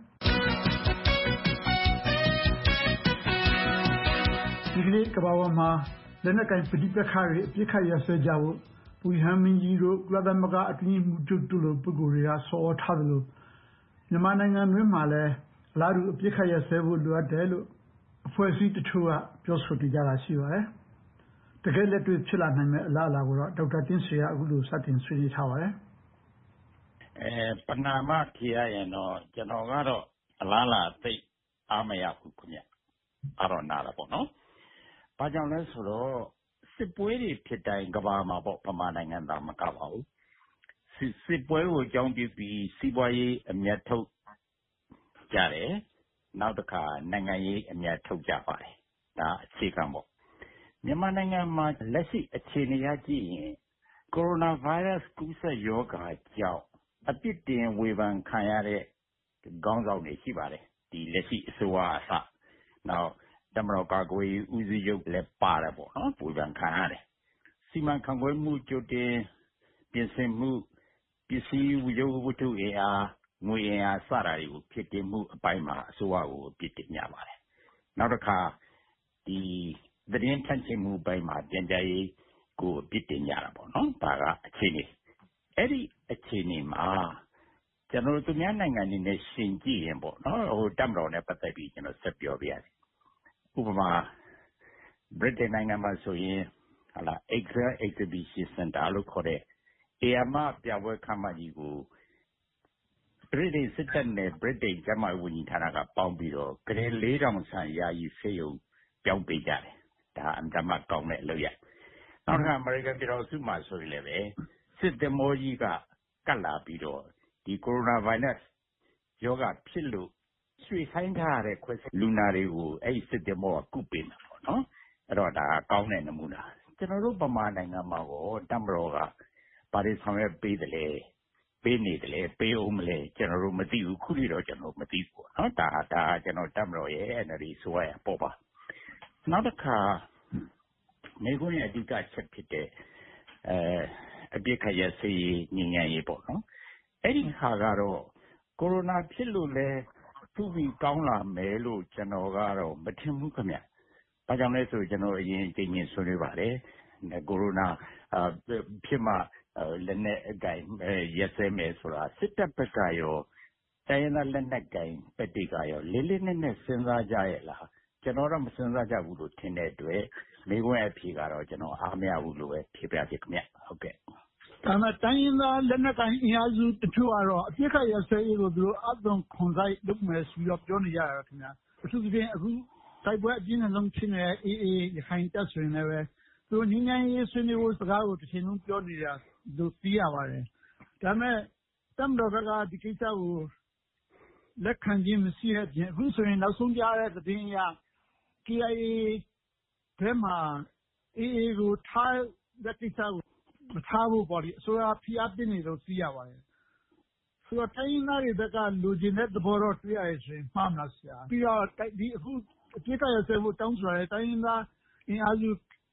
ဒီကနေ့ကမ္ဘာပေါ်မှာလက်နက်ကိုင်ပဋိပက္ခတွေအပြစ်ခတ်ရစဲကြဖို့ပူဟန်မင်းကြီးတို့ကုလသမဂ္ဂအတွင်းမှုချုပ်တို့လိုပုဂ္ဂိုလ်တွေကဆော်ထားတယ်လို့မြန်မာနိုင်ငံတွင်းမှာလည်းအလားတူအပြစ်ခတ်ရစဲဖို့လိုအပ်တယ်လို့အဖွဲ့အစည်းတချို့ကပြောဆိုနေကြတာရှိပါတယ်တကယ်လက်တွေ့ဖြစ်လာနိုင်မယ့်အလားအလာကိုတော့ဒေါက်တာတင့်ဆွေကအခုလိုစတင်ဆွေးနွေးထားပါတယ်အဲပဏာမဖြေရရင်တော့ကျွန်တော်ကတော့အလားလာသိအားမရဘူးခင်ဗျအားတော့နားတာပေါ့နော်ဘာကြောင့်လဲဆိုတော့စစ်ပွဲတွေဖြစ်တိုင်းကဘာမှာပေါ့ဗမာနိုင်ငံသားမကပါဘူးစစ်စစ်ပွဲကိုအကြောင်းပြုပြီးစီးပွားရေးအမြတ်ထုတ်ကြတယ်နောက်တစ်ခါနိုင်ငံရေးအမြတ်ထုတ်ကြပါတယ်ဒါအခြေခံပေါ့မြန်မာနိုင်ငံမှာလက်ရှိအခြေအနေအရကြည့်ရင်ကိုရိုနာဗိုင်းရပ်စ်ကူးစက်ရောဂါကြောင့်အပြစ်တင်ဝေဖန်ခံရတဲ့ခေါင်းဆောင်တွေရှိပါတယ်ဒီလက်ရှိအစိုးရအစနောက်တပ်မတော်ကာကွယ်ရေးဦးစီးချုပ်လည်းပါတယ်ပေါ့နော်ဝေဖန်ခံရတယ်စီမံခန့်ခွဲမှုကြိုတင်ပြင်ဆင်မှုပစ္စည်းဝရုပ်ဝတ္ထုအင်အားငွေအင်အားစတာတွေကိုဖြစ်တင်မှုအပိုင်းမှာအစိုးရကိုအပြစ်တင်ကြပါတယ်နောက်တစ်ခါဒီသတင်းထန့်ချင်မှုပိုင်းမှာပြန်ကြားရေးကိုအပြစ်တင်ကြတာပေါ့နော်ဒါကအခြေအနေအဲ့ဒီအခြေအနေမှာကျွန်တော်တို့သူများနိုင်ငံတွေနဲ့ရှင်ကြည့်ရင်ပေါ့နော်ဟိုတပ်မတော်နဲ့ပတ်သက်ပြီးကျွန်တော်ဆက်ပြောပြရတယ်ဥပမာဗြိတိန်နိုင်ငံမှာဆိုရင်ဟာလာ Excel Exhibition Center လို့ခေါ်တဲ့အေယာမပြပွဲခမ်းမကြီးကိုဗြိတိန်စစ်တပ်နဲ့ဗြိတိန်ကျန်းမာရေးဝန်ကြီးဌာနကပေါင်းပြီးတော့ဂရေလေးတောင်ဆန်ယာယီဆေးရုံပြောင်းပေးကြတယ်ဒါအမှန်မှကောင်းတဲ့အလုပ်ရနောက်တစ်ခါအမေရိကန်ပြည်တော်စုမှာဆိုရင်လည်းပဲစစ်သမောကြီးကကတ်လာပြီးတော့ဒီကိုရိုနာဗိုင်းရပ်စ်ယောဂဖြစ်လို့ရွှေဆိုင်ထားတဲ့ခွဲလူနာတွေကိုအဲ့ဒီစစ်သမောကကုပေးမှာပေါ့နော်အဲ့တော့ဒါကောင်းတဲ့နမူနာကျွန်တော်တို့ဗမာနိုင်ငံမှာကိုတပ်မတော်ကပါရီဆောင်ရွက်ပေးတယ်လေပေးနေတယ်လေပေးအောင်မလဲကျွန်တော်တို့မသိဘူးခုထိတော့ကျွန်တော်မသိဘူးပေါ့နော်ဒါဒါကျွန်တော်တပ်မတော်ရဲ့ N L D ဆိုရပေါ့ပါနောက်တစ်ခါမိခွန်းရဲ့အဓိကချက်ဖြစ်တဲ့အဲအပြစ်ခရစေးညဉ့်ညံ့ရေးပေါ့နော်အဲ့ဒီခါကတော့ကိုရိုနာဖြစ်လို့လဲသူ့ပြီးကောင်းလာမယ်လို့ကျွန်တော်ကတော့မထင်ဘူးခင်ဗျ။ဘာကြောင့်လဲဆိုကျွန်တော်အရင်အချိန်ချင်းဆွေးနွေးပါတယ်။ကိုရိုနာဖြစ်မှလက်နဲ့အကင်ရက်စဲမယ်ဆိုတာစစ်တပ်ဘက်ကရောတိုင်းရင်းသားလက်နက်ကင်ပက်တွေကရောလေးလေးနက်နက်စဉ်းစားကြရဲ့လားကျွန်တော်တော့မစဉ်းစားကြဘူးလို့ထင်တဲ့အတွက်မိခွန်းအဖြေကတော့ကျွန်တော်အားမရဘူးလို့ပဲဖြေပြဖြစ်ခင်ဗျဟုတ်ကဲ့ဒါမှတိုင်းရင်းသားလက်နက်ကိုင်အင်အားစုတချို့ကတော့အပြစ်ခတ်ရဆဲရေးကိုသူတို့အသွင်ခွန်ဆိုင်လုပ်မယ်ဆိုတော့ပြောနေကြတာခင်ဗျာအထူးသဖြင့်အခုတိုက်ပွဲအပြင်းထန်ဆုံးဖြစ်နေတဲ့ အေးအေးရခိုင်တပ်ဆိုရင်လည်းသူတို့ငြိမ်းချမ်းရေးဆွေးနွေးဖို့စကားကိုတစ်ချိန်လုံးပြောနေတာလို့သိရပါတယ်ဒါမဲ့တပ်မတော်ဘက်ကဒီကိစ္စကိုလက်ခံခြင်းမရှိတဲ့အပြင်အခုဆိုရင်နောက်ဆုံးကြားတဲ့သတင်းအရ K I A ဘက်မှာ အေးအေးကိုထားတဲ့ကိစ္စကိုမထားဖို့ပေါ့လေအစိုးရဖိအားပေးနေလို့သိရပါတယ်ဆိုတော့တိုင်းရင်းသားတွေဘက်ကလူကျင်တဲ့သဘောတော့တွေ့ရတယ်ဆိုရင်မှားမလားဆရာပြီးတော့ဒီအခုအပြစ်ကရဆဲဖို့တောင်းဆိုရတဲ့တိုင်းရင်းသားအင်အားစု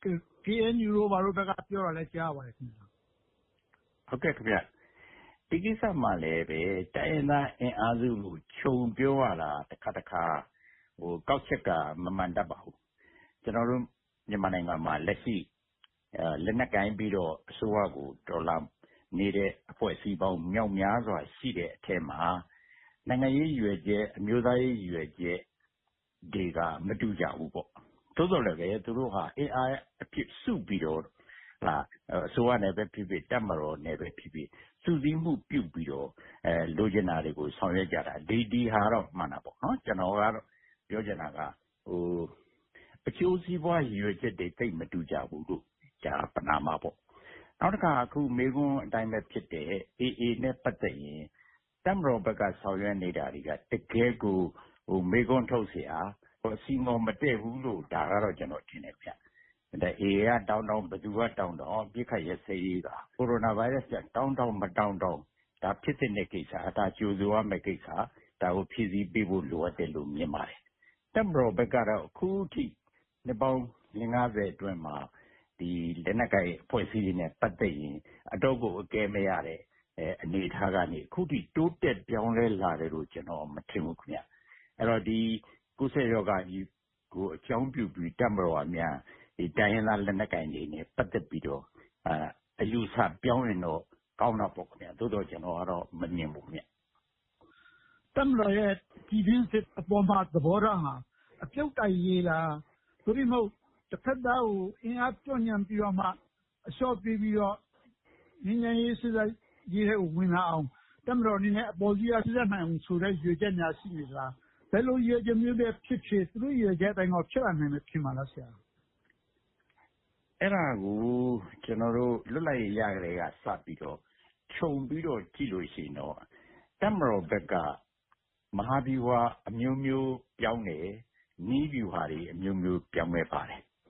K N U တို့ဘာလို့ဘက်ကပြောရလဲကြားပါတယ်ခင်ဗျာဟုတ်ကဲ့ခင်ဗျဒီကိစ္စမှာလည်းပဲတိုင်းရင်းသားအင်အားစုကိုခြုံပြောရတာတစ်ခါတစ်ခါဟိုကောက်ချက်ကမမှန်တတ်ပါဘူးကျွန်တော်တို့မြန်မာနိုင်ငံမှာလက်ရှိလက်နက်ကိုင်းပြီးတော့အစိုးရကိုဒေါ်လာနေတဲ့အဖွဲ့အစည်းပေါင်းမြောက်များစွာရှိတဲ့အထက်မှာနိုင်ငံရေးရွယ်ချက်အမျိုးသားရေးရွယ်ချက်တွေကမတူကြဘူးပေါ့သို့တော်လည်းပဲသူတို့ဟာအင်အားအဖြစ်စုပြီးတော့ဟာအစိုးရနယ်ပဲဖြစ်ဖြစ်တပ်မတော်နယ်ပဲဖြစ်ဖြစ်စုစည်းမှုပြုပြီးတော့အဲလိုချင်တာတွေကိုဆောင်ရွက်ကြတာဒီဒီဟာတော့မှန်တာပေါ့နော်ကျွန်တော်ကတော့ပြောချင်တာကဟိုအကျိုးစီးပွားရွယ်ချက်တွေတိတ်မတူကြဘူးလို့ဒါပနာမှာပေါ့နောက်တစ်ခါအခုမေကွန်းအတိုင်းပဲဖြစ်တဲ့ အေးအေး နဲ့ပတ်သက်ရင်တပ်မတော်ဘက်ကဆောင်ရွက်နေတာတွေကတကယ်ကိုဟိုမေကွန်းထုတ်เสียဟိုစီမောမတည့်ဘူးလို့ဒါကတော့ကျွန်တော်ထင်တယ်ဗျဒါအေးကတောင်းတောင်းဘယ်သူကတောင်းတော့ပြစ်ခတ်ရစေးကကိုရိုနာဗိုင်းရပ်စ်ကတောင်းတောင်းမတောင်းတောင်းဒါဖြစ်တဲ့ကိစ္စဒါကြိုးစိုးရမယ့်ကိစ္စဒါကိုဖြည့်ဆည်းပေးဖို့လိုအပ်တယ်လို့မြင်ပါတယ်တပ်မတော်ဘက်ကတော့အခုထိနှစ်ပေါင်း၅၀အတွင်းမှာဒီလက်နက်ကိုင်အဖွဲ့အစည်းတွေနဲ့ပတ်သက်ရင်အတော့ကိုအကဲမရတဲ့အနေအထားကနေအခုထိတိုးတက်ပြောင်းလဲလာတယ်လို့ကျွန်တော်မထင်ဘူးခင်ဗျအဲ့တော့ဒီကုသရောဂါကြီးကိုအကြောင်းပြုပြီးတပ်မတော်အများဒီတိုင်းရင်းသားလက်နက်ကိုင်တွေနဲ့ပတ်သက်ပြီးတော့အအယူဆပြောင်းရင်တော့ကောင်းတော့ပေါ့ခင်ဗျသို့တော့ကျွန်တော်ကတော့မမြင်ဘူးခင်ဗျတပ်မတော်ရဲ့ဒီပြင်းစစ်အပေါ်မှာသဘောထားဟာအပြုတ်တိုက်ရေးလားသို့မဟုတ်တစ်ဖက်သားကိုအင်အားပြညံပြီးတော့မှအလျှော့ပေးပြီးတော့ငင်းငယ်ရေးစစ်စစ်ရေးတဲ့ဝင်လာအောင်တပ်မတော်အနေနဲ့အပေါ်ကြီးအစစ်စစ်နိုင်အောင်ဆိုတဲ့ရွေချက်များရှိနေသလားဘယ်လိုရွေချက်မျိုးပဲဖြစ်ဖြစ်သူတို့ရွေချက်တိုင်းတော့ဖြစ်လာနိုင်မယ်ဖြစ်မှာလားဆရာအဲ့ဒါကိုကျွန်တော်တို့လွတ်လပ်ရေးရကြတဲ့ကစပြီးတော့ခြုံပြီးတော့ကြည့်လို့ရှိရင်တော့တပ်မတော်ဘက်ကမဟာဗျူဟာအမျိုးမျိုးပြောင်းတယ်နီးဗျူဟာတွေအမျိုးမျိုးပြောင်းလဲပါတယ်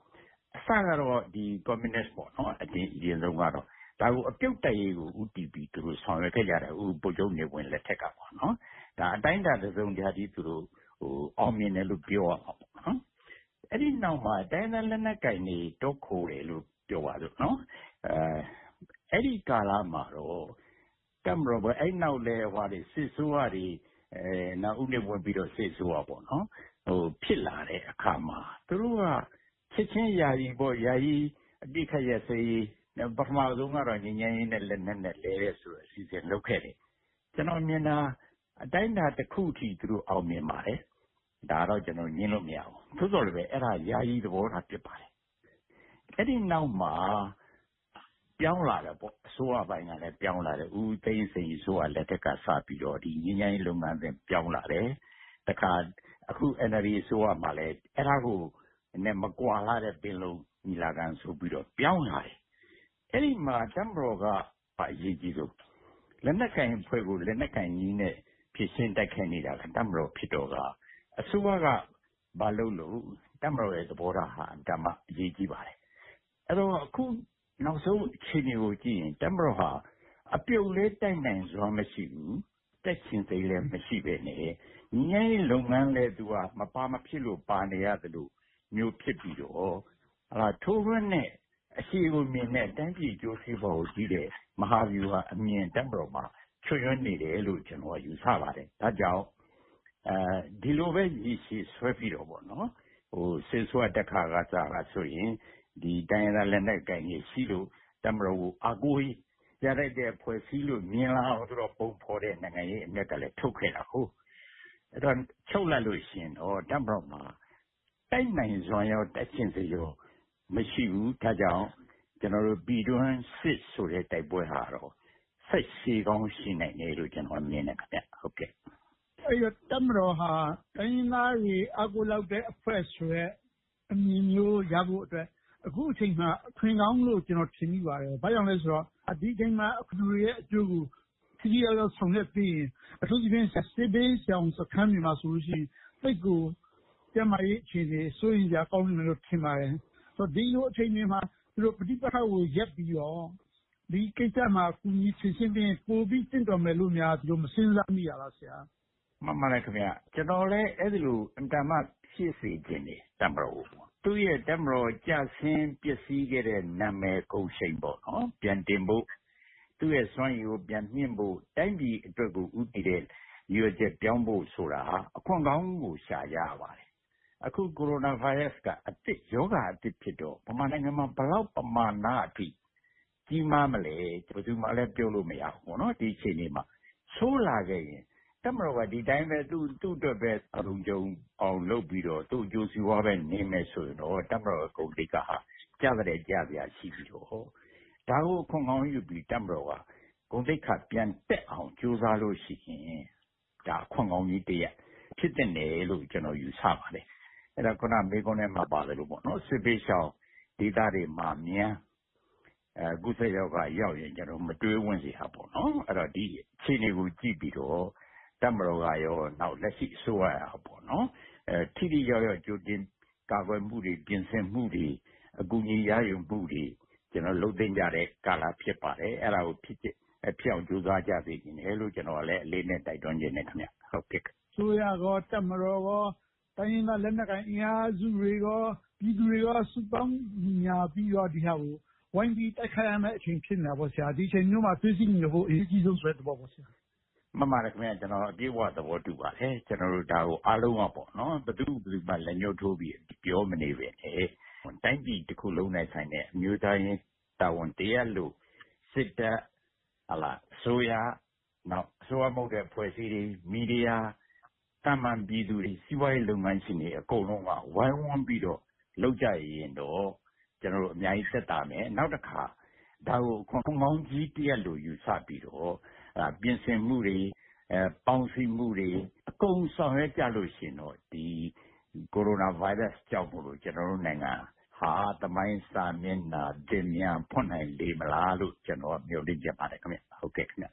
အစကတော့ဒီ communist ပေါ့နော်အရင်အရင်ဆုံးကတော့ဒါကိုအပြုတ်တိုက်ရေးကိုဦးတည်ပြီးသူတို့ဆောင်ရွက်ခဲ့ကြတယ်ဦးပုချုပ်နေဝင်လက်ထက်ကပေါ့နော်ဒါအတိုင်းတာတစ်စုံတရာကြီးသူတို့ဟိုအောင်မြင်တယ်လို့ပြောရမှာပေါ့နော်အဲ့ဒီနောက်မှာတိုင်းသားလက်နက်ကိုင်တွေတောက်ခိုတယ်လို့ပြောပါလို့နော်အဲအဲ့ဒီကာလမှာတော့တမရောပဲအဲ့နောက်လဲဟိုဒီစစ်ဆိုးရတွေအဲနောက်ဦးနေဝင်ပြီးတော့စစ်ဆိုးရပေါ့နော်ဟိုဖြစ်လာတဲ့အခါမှာသူတို့ကချက်ချင်းယာယီပေါ့ယာယီအတိခက်ရစေးပထမဆုံးကတော့ညဉ့်ညဉ့်နဲ့လက်နဲ့နဲ့လဲတဲ့ဆိုအစီအစဉ်လုပ်ခဲ့တယ်ကျွန်တော်မြင်တာအတိုင်းတာတစ်ခုထိသူတို့အောင်မြင်ပါတယ်ဒါတော့ကျွန်တော်ညင်းလို့မရဘူးသို့တော်လည်းပဲအဲ့ဒါယာယီသဘောထားဖြစ်ပါတယ်အဲ့ဒီနောက်မှာပြောင်းလာတယ်ပေါ့အစိုးရပိုင်းကလည်းပြောင်းလာတယ်ဦးသိန်းစိန်ဆိုရလက်ထက်ကစပြီးတော့ဒီညဉ့်ညဉ့်လုပ်ငန်းစဉ်ပြောင်းလာတယ်တခါအခု N L D ဆိုရမှာလည်းအဲ့ဒါကိုနဲ့မကွာလာတဲ့ပင်လုံးညီလာခံဆိုပြီးတော့ပြောင်းလာတယ်အဲ့ဒီမှာတမတော်ကအရေးကြီးဆုံးလက်နက်ကင်ဖွဲ့ကိုလက်နက်ကင်ကြီးနဲ့ဖြစ်ရှင်းတိုက်ခိုက်နေတာကတမတော်ဖြစ်တော့ကအစိုးရကဘာလို့လို့တမတော်ရဲ့သဘောထားဟာဓမ္မအရေးကြီးပါတယ်အဲ့တော့အခုနောက်ဆုံးအခြေအနေကိုကြည့်ရင်တမတော်ဟာအပြုတ်လေးတိုက်နိုင်စွမ်းမရှိဘူးတက်ချင်သိလည်းမရှိပဲနဲ့ငြိမ်းလုပ်ငန်းလဲသူကမပါမဖြစ်လို့ပါနေရတယ်လို့မျိုးဖြစ်ပြီးတော့ဟာထိုးရနဲ့အရှိကိုမြင်တဲ့တန်းပြည်ကျိုးစီးပွားကိုကြီးတဲ့မဟာဗျူဟာအမြင်တမတော်မှာချွတ်ယွနေတယ်လို့ကျွန်တော်ယူဆပါတယ်ဒါကြောင့်အဲဒီလိုပဲရည်ရှိဆွဲပြီးတော့ပေါ့နော်ဟိုစစ်ဆွဲတက်ခါကစားကဆိုရင်ဒီတိုင်းရလက်နဲ့ကိုင်ကြီးရှိလို့တမတော်ကိုအကူရတဲ့တဲ့ဖွဲ့စည်းလို့မြင်လာအောင်တော့ပုံဖော်တဲ့နိုင်ငံရေးအမြက်ကလည်းထုတ်ခဲ့တာဟုတ်အဲ့တော့ချုပ်လိုက်လို့ရှင်တော့တမတော်မှာတိုက်နိုင်စွမ်းရောတက်ချင်စေရောမရှိဘူးဒါကြောင့်ကျွန်တော်တို့ပြည်တွင်းစစ်ဆိုတဲ့တိုက်ပွဲဟာတော့ဆက်ရှိကောင်းရှိနိုင်တယ်လို့ကျွန်တော်မြင်တယ်ခင်ဗျဟုတ်ကဲ့အဲ့တော့တမတော်ဟာတိုင်းသားတွေအကူလောက်တဲ့အဖွဲ့ဆိုရဲအမြင်မျိုးရဖို့အတွက်အခုအချိန်မှာအခွင့်ကောင်းလို့ကျွန်တော်ထင်မိပါတယ်ဘာကြောင့်လဲဆိုတော့ဒီအချိန်မှာလူတွေရဲ့အကျိုးကိုခရီးရောက်ဆောင်ရွက်ပြီးရင်အထူးသဖြင့်စစ်ဘေးဆောင်စခန်းတွေမှာဆိုလို့ရှိရင်စိတ်ကိုကျမကြီးအခြေအနေစိုးရင်ကြကောင်းတယ်လို့ထင်ပါတယ်ဆိုတော့ဒီလိုအချိန်တွေမှာသူတို့ပဋိပက္ခကိုရက်ပြီးတော့ဒီကိစ္စမှာကူညီဆင်ရှင်းပြီးပိုပြီးတင့်တော်မယ်လို့များသူတို့မစဉ်းစားမိရလားဆရာမှန်ပါတယ်ခင်ဗျကျွန်တော်လည်းအဲ့ဒီလိုအင်တာမဖြစ်စေခြင်းနေတမတော်သူ့ရဲ့တမတော်ကြဆင်းပစ္စည်းခဲ့တဲ့နာမည်ကုန်ရှိန်ပေါ့နော်ပြန်တင်ဖို့သူ့ရဲ့စွမ်းရည်ကိုပြန်မြင့်ဖို့တိုင်းပြည်အတွက်ကိုဥတည်တဲ့ရွေးချက်ပြောင်းဖို့ဆိုတာအခွင့်ကောင်းကိုရှာရပါတယ်အခုကိုရိုနာဗိုင်းရပ်စ်ကအသစ်ယောဂအသစ်ဖြစ်တော့ဗမာနိုင်ငံမှာဘလောက်ပမာဏအထိကြီးမားမလဲဘယ်သူမှလည်းပြောလို့မရဘူးပေါ့နော်ဒီအချိန်လေးမှာဆိုးလာခဲ့ရင်တမတော်ကဒီတိုင်းပဲသူ့သူ့အတွက်ပဲအလုံးကြုံအောင်လုပ်ပြီးတော့သူ့အကျိုးစီးပွားပဲနေမယ်ဆိုရင်တော့တမတော်အကုန်တိတ်ကဟာကြားတဲ့ကြားပြရှိပြီးတော့ဒါကိုခွန်ကောင်းယူပြီးတမတော်ကဂုဏ်သိက္ခာပြန်တက်အောင်ကြိုးစားလို့ရှိရင်ဒါခွန်ကောင်းကြီးတည်းဖြစ်တဲ့နယ်လို့ကျွန်တော်ယူဆပါတယ်အဲ့ဒါခုနမေကွန်နဲ့မှာပါတယ်လို့ပေါ့နော်စစ်ပေးရှောင်းဒေသတွေမှာမြန်အဲကုသရောဂါရောက်ရင်ကျွန်တော်မတွေးဝင်စီဟာပေါ့နော်အဲ့တော့ဒီအခြေအနေကိုကြည့်ပြီးတော့တမတော်ကရောနောက်လက်ရှိအစိုးရဟာပေါ့နော်အဲထိထိရောက်ရောက်ကြိုတင်ကာကွယ်မှုတွေပြင်ဆင်မှုတွေအကူအညီရယူမှုတွေကျွန်တော်လုပ်သိမ်းကြတဲ့ကာလဖြစ်ပါတယ်အဲ့ဒါကိုဖြစ်ဖြစ်အောင်ကြိုးစားကြစေချင်တယ်လို့ကျွန်တော်လည်းအလေးနဲ့တိုက်တွန်းခြင်းနဲ့ခင်ဗျဟုတ်ကဲ့ဆိုရတော့တမတော်ကတိုင်းရင်းသားလက်နက်ကိုင်အင်အားစုတွေရောပြည်သူတွေရောစုပေါင်းညာပြီးတော့ဒီဟာကိုဝိုင်းပြီးတိုက်ခိုက်ရမယ့်အချိန်ဖြစ်နေတာပေါ့ဆရာဒီအချိန်မျိုးမှာသိသိညို့ဖို့အရေးကြီးဆုံးဆိုတဲ့သဘောပေါ့ဆရာမှန်ပါတယ်ခင်ဗျကျွန်တော်အပြည့်အဝသဘောတူပါတယ်ကျွန်တော်တို့ဒါကိုအားလုံးကပေါ့နော်ဘသူဘသူမှလက်ညှိုးထိုးပြီးပြောမနေပဲနဲ့တိုင်းပြည်တစ်ခုလုံးနဲ့ဆိုင်တဲ့အမျိုးသားရေးတာဝန်တရားလို့စစ်တပ်ဟလာဆိုရနောက်ဆိုရမဟုတ်တဲ့ဖွဲ့စည်းတွေမီဒီယာတမန်ပြည်သူတွေစီးပွားရေးလုပ်ငန်းရှင်တွေအကုန်လုံးကဝိုင်းဝန်းပြီးတော့လုပ်ကြရင်တော့ကျွန်တော်တို့အများကြီးသက်သာမယ်နောက်တစ်ခါဒါကိုခွန်ကောင်းကြီးတရက်လို့ယူဆပြီးတော့ပြင်ဆင်မှုတွေအဲပေါင်းစည်းမှုတွေအကုန်ဆောင်ရွက်ကြလို့ရှင်တော့ဒီကိုရိုနာဗိုင်းရပ်စ်ကြောင့်မို့လို့ကျွန်တော်တို့နိုင်ငံဟာသမိုင်းစာမျက်နှာတင်များဖွင့်နိုင်လေမလားလို့ကျွန်တော်မျှော်လင့်ကြပါတယ်ခင်ဗျဟုတ်ကဲ့ခင်ဗျ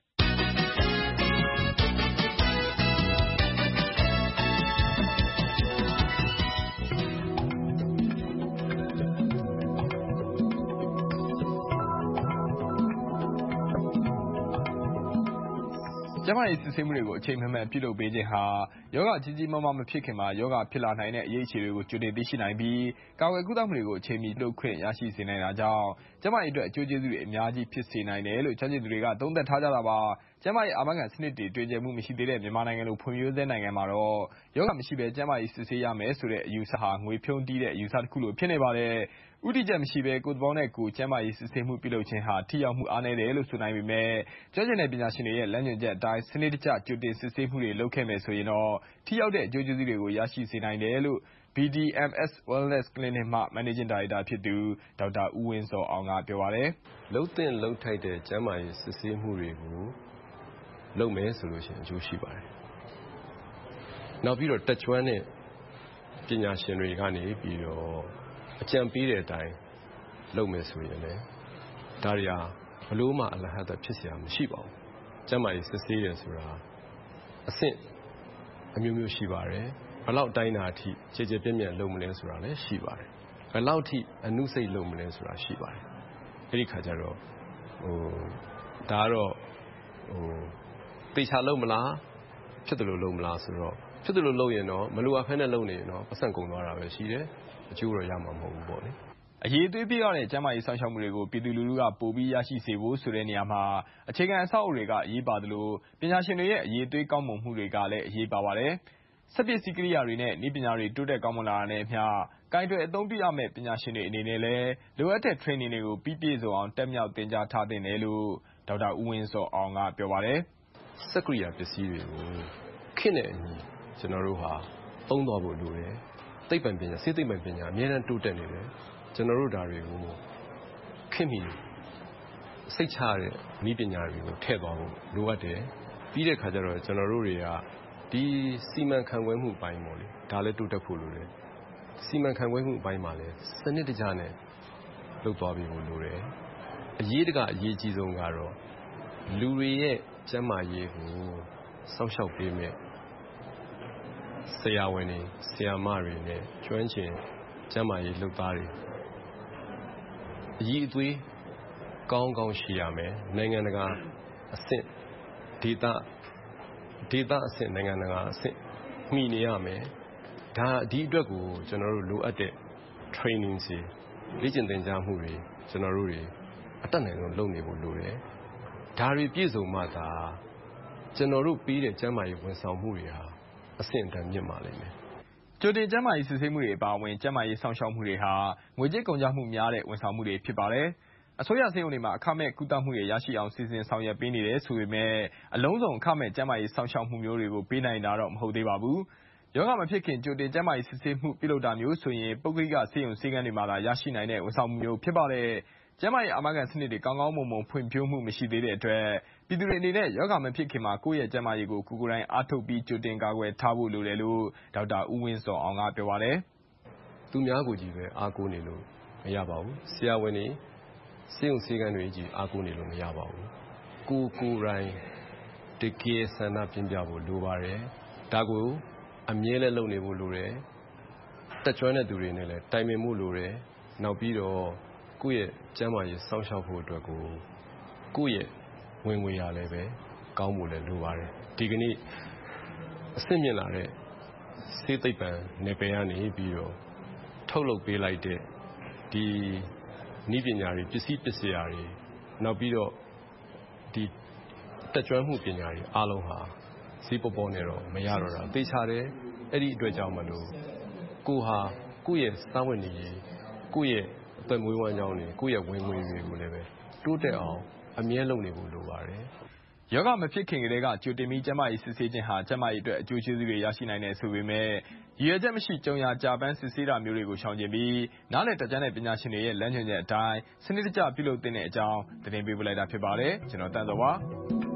ကျန်းမာရေးစစ်ဆေးမှုတွေကိုအချိန်မှန်မှန်ပြုလုပ်ပေးခြင်းဟာရောဂါကြီးကြီးမားမားမဖြစ်ခင်မှာရောဂါဖြစ်လာနိုင်တဲ့အရေးအခြေတွေကိုကြိုတင်သိရှိနိုင်ပြီးကာကွယ်ကုသမှုတွေကိုအချိန်မီလုပ်ခွင့်ရရှိစေနိုင်တာကြောင့်ကျန်းမာရေးအတွက်အကျိုးကျေးဇူးတွေအများကြီးဖြစ်စေနိုင်တယ်လို့ကျွမ်းကျင်သူတွေကသုံးသပ်ထားကြတာပါ။ကျန်းမာရေးအာမခံစနစ်တွေတွေ့ကြမှုမရှိသေးတဲ့မြန်မာနိုင်ငံလိုဖွံ့ဖြိုးဆဲနိုင်ငံမှာတော့ရောဂါမရှိဘဲကျန်းမာရေးစစ်ဆေးရမယ်ဆိုတဲ့အယူဆဟာငွေဖြုံးတီးတဲ့အယူဆတစ်ခုလိုဖြစ်နေပါတယ်။ဥတီချက်မရှိဘဲကိုယ်သဘောနဲ့ကိုယ်ကျန်းမာရေးစစ်ဆေးမှုပြုလုပ်ခြင်းဟာထိရောက်မှုအားနည်းတယ်လို့ဆိုနိုင်ပေမဲ့ကျွမ်းကျင်တဲ့ပညာရှင်တွေရဲ့လမ်းညွှန်ချက်အတိုင်းစနစ်တကျကြိုတင်စစ်ဆေးမှုတွေလုပ်ခဲ့မယ်ဆိုရင်တော့ထိရောက်တဲ့အကျိုးကျေးဇူးတွေကိုရရှိစေနိုင်တယ်လို့ ဘီ ဒီ အမ် အက်စ် Wellness Clinic မှ Managing Director ဖြစ်သူဒေါက်တာဦးဝင်းဇော်အောင်ကပြောပါတယ်။လုပ်သင့်လုပ်ထိုက်တဲ့ကျန်းမာရေးစစ်ဆေးမှုတွေကိုလုပ်မယ်ဆိုလို့ရှိရင်အကျိုးရှိပါတယ်။နောက်ပြီးတော့တက်ကျွမ်းတဲ့ပညာရှင်တွေကနေပြီးတော့အကြံပေးတဲ့အတိုင်းလုပ်မယ်ဆိုရင်လည်းဒါတွေဟာဘလို့မှအလဟတ်ဖြစ်เสียမရှိပါဘူး။ကျန်းမာရေးစစ်ဆေးရဆိုတာအဆင့်အမျိုးမျိုးရှိပါတယ်။ဘယ်လောက်တိုင်းတာအထိခြေခြေပြည့်ပြည့်လုပ်မလဲဆိုတာလည်းရှိပါတယ်။ဘယ်လောက်ထိအနုစိတ်လုပ်မလဲဆိုတာရှိပါတယ်။အဲဒီခါကျတော့ဟိုဒါကတော့ဟိုတေချာလုပ်မလားဖြစ်တယ်လို့လုပ်မလားဆိုတော့ဖြစ်တယ်လို့လုပ်ရင်တော့မလိုအပ်ဖဲနဲ့လုပ်နေရင်တော့ပတ်စံကုန်သွားတာပဲရှိတယ်အကျိုးတော့ရမှာမဟုတ်ဘူးပေါ့လေအရေးသွေးပြရတဲ့ကျန်းမာရေးဆောင်ရှောက်မှုတွေကိုပြည်သူလူထုကပိုပြီးရရှိစေဖို့ဆိုတဲ့နေရာမှာအခြေခံအဆောက်အအုံတွေကအရေးပါသလိုပညာရှင်တွေရဲ့အရေးသွေးကောင်းမွန်မှုတွေကလည်းအရေးပါပါတယ်စက်ပစ္စည်းကိရိယာတွေနဲ့ဤပညာတွေတိုးတက်ကောင်းမွန်လာတဲ့အခါကိုင်တွယ်အသုံးပြုရမယ့်ပညာရှင်တွေအနေနဲ့လည်းလိုအပ်တဲ့ training တွေကိုပြီးပြည့်စုံအောင်တက်မြောက်သင်ကြားထားသင့်တယ်လို့ဒေါက်တာဦးဝင်းစောအောင်ကပြောပါတယ်စက်ကိရိယာပစ္စည်းတွေကိုခေတ်နဲ့အညီကျွန်တော်တို့ဟာသုံးသွားဖို့လိုတယ်သိပ္ပံပညာစေသိပ္ပံပညာအများအားတိုးတက်နေတယ်ကျွန်တော်တို့ဒါတွေကိုခင်မီစိတ်ချတဲ့ဤပညာတွေကိုထည့်သွားဖို့လိုအပ်တယ်ပြီးတဲ့ခါကျတော့ကျွန်တော်တို့တွေကဒီစီမံခန့်ခွဲမှုပိုင်းပေါ့လေဒါလည်းတိုးတက်ဖို့လိုတယ်စီမံခန့်ခွဲမှုပိုင်းမှာလည်းစနစ်တကျနဲ့လုပ်သွားပြီးဖို့လိုတယ်အရေးတကအရေးကြီးဆုံးကတော့လူတွေရဲ့ကျန်းမာရေးကိုစောင့်ရှောက်ပေးမယ်ဆရာဝန်တွေဆရာမတွေနဲ့ကျွမ်းကျင်ကျန်းမာရေးလုပ်သားတွေအရေးအသွေးကောင်းကောင်းရှိရမယ်နိုင်ငံတကာအဆင့်ဒေသဒေသအဆင့်နိုင်ငံတကာအဆင့်မှီနေရမယ်ဒါဒီအတွက်ကိုကျွန်တော်တို့လိုအပ်တဲ့ training စီလေ့ကျင့်သင်ကြားမှုတွေကျွန်တော်တို့တွေအတက်နိုင်ဆုံးလုပ်နေဖို့လိုတယ်ဒါတွေပြည့်စုံမှသာကျွန်တော်တို့ပြီးတဲ့ကျန်းမာရေးဝန်ဆောင်မှုတွေဟာအဆင့်အတန်းမြင့်ပါလိမ့်မယ်ကြိုတင်ကျန်းမာရေးစစ်ဆေးမှုတွေအပါအဝင်ကျန်းမာရေးဆောင်ရှောက်မှုတွေဟာငွေကြေးကုန်ကျမှုများတဲ့ဝန်ဆောင်မှုတွေဖြစ်ပါတယ်။အစိုးရဆေးရုံတွေမှာအခမဲ့ကုသမှုတွေရရှိအောင်စီစဉ်ဆောင်ရွက်ပေးနေတယ်ဆိုပေမဲ့အလုံးစုံအခမဲ့ကျန်းမာရေးဆောင်ရှောက်မှုမျိုးတွေကိုပေးနိုင်တာတော့မဟုတ်သေးပါဘူး။ရောဂါမဖြစ်ခင်ကြိုတင်ကျန်းမာရေးစစ်ဆေးမှုပြုလုပ်တာမျိုးဆိုရင်ပုဂ္ဂလိကဆေးရုံဆေးခန်းတွေမှာသာရရှိနိုင်တဲ့ဝန်ဆောင်မှုမျိုးဖြစ်ပါတယ်။ကျန်းမာရေးအာမခံစနစ်တွေကောင်းကောင်းမွန်မွန်ဖွံ့ဖြိုးမှုမရှိသေးတဲ့အတွက်ပြည်သူတွေအနေနဲ့ရောဂါမဖြစ်ခင်မှာကိုယ့်ရဲ့ကျန်းမာရေးကိုကိုယ်ကိုယ်တိုင်အားထုတ်ပြီးကြိုတင်ကာကွယ်ထားဖို့လိုတယ်လို့ဒေါက်တာဦးဝင်းစောအောင်ကပြောပါတယ်။သူများကိုကြည့်ပဲအားကိုးနေလို့မရပါဘူး။ဆရာဝန်တွေဆေးရုံဆေးခန်းတွေကြည့်အားကိုးနေလို့မရပါဘူး။ကိုယ်ကိုယ်တိုင်တကယ်ဆန္ဒပြင်းပြဖို့လိုပါတယ်။ဒါကိုအမြဲတမ်းလုပ်နေဖို့လိုတယ်။တက်ကြွတဲ့သူတွေနဲ့လည်းတိုင်ပင်မှုလိုတယ်။နောက်ပြီးတော့ကိုယ့်ရဲ့ကျန်းမာရေးစောင့်ရှောက်ဖို့အတွက်ကိုကိုယ့်ရဲ့ဝင်ငွေရလည်းပဲကောင်းဖို့လည်းလိုပါတယ်ဒီကနေ့အဆင့်မြင့်လာတဲ့စေသိပ္ပံနယ်ပယ်ကနေပြီးတော့ထုတ်လုပ်ပေးလိုက်တဲ့ဒီနည်းပညာတွေပစ္စည်းပစ္စည်းတွေနောက်ပြီးတော့ဒီတက်ကြွမှုပညာတွေအားလုံးဟာစီးပေါ်ပေါ်နေတော့မရတော့တာသိချတယ်အဲ့ဒီအတွက်ကြောင့်မလို့ကိုဟာကိုယ့်ရဲ့စားဝတ်နေရေးကိုယ့်ရဲ့အသက်မွေးဝမ်းကြောင်းတွေကိုယ့်ရဲ့ဝင်ငွေတွေကိုလည်းပဲတိုးတက်အောင်အမြဲလုပ်နေဖို့လိုပါတယ်။ယောဂမဖြစ်ခင်ကတည်းကကြိုတင်ပြီးကျန်းမာရေးစစ်ဆေးခြင်းဟာကျန်းမာရေးအတွက်အကျိုးကျေးဇူးတွေရရှိနိုင်တယ်ဆိုပေမဲ့ရည်ရွယ်ချက်မရှိကြုံရကြာပန်းစစ်ဆေးတာမျိုးတွေကိုရှောင်ကျဉ်ပြီးနားလည်တတ်ကြတဲ့ပညာရှင်တွေရဲ့လမ်းညွှန်ချက်အတိုင်းစနစ်တကျပြုလုပ်သင့်တဲ့အကြောင်းသတင်းပေးပို့လိုက်တာဖြစ်ပါတယ်။ကျွန်တော်တန်းစောပါ။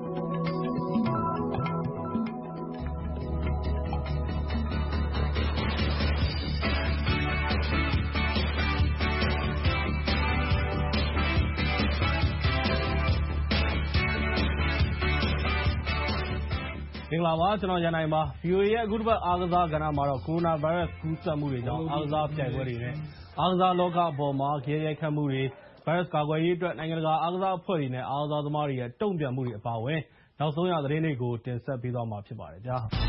မင်္ဂလာပါကျွန်တော်ရန်နိုင်ပါ ဗီအိုအေ ရဲ့အခုတစ်ပတ်အားကစားကဏ္ဍမှာတော့ကိုရိုနာဗိုင်းရပ်စ်ကူးစက်မှုတွေကြောင့်အားကစားပြိုင်ပွဲတွေနဲ့အားကစားလောကအပေါ်မှာဂယက်ရိုက်ခတ်မှုတွေဗဗိုင်းရပ်စ်ကာကွယ်ရေးအတွက်နိုင်ငံတကာအားကစားအဖွဲ့တွေနဲ့အားကစားသမားတွေရဲ့တုံ့ပြန်မှုတွေအပါအဝင်နောက်ဆုံးရသတင်းတွေကိုတင်ဆက်ပေးသွားမှာဖြစ်ပါတယ်ဗျာ။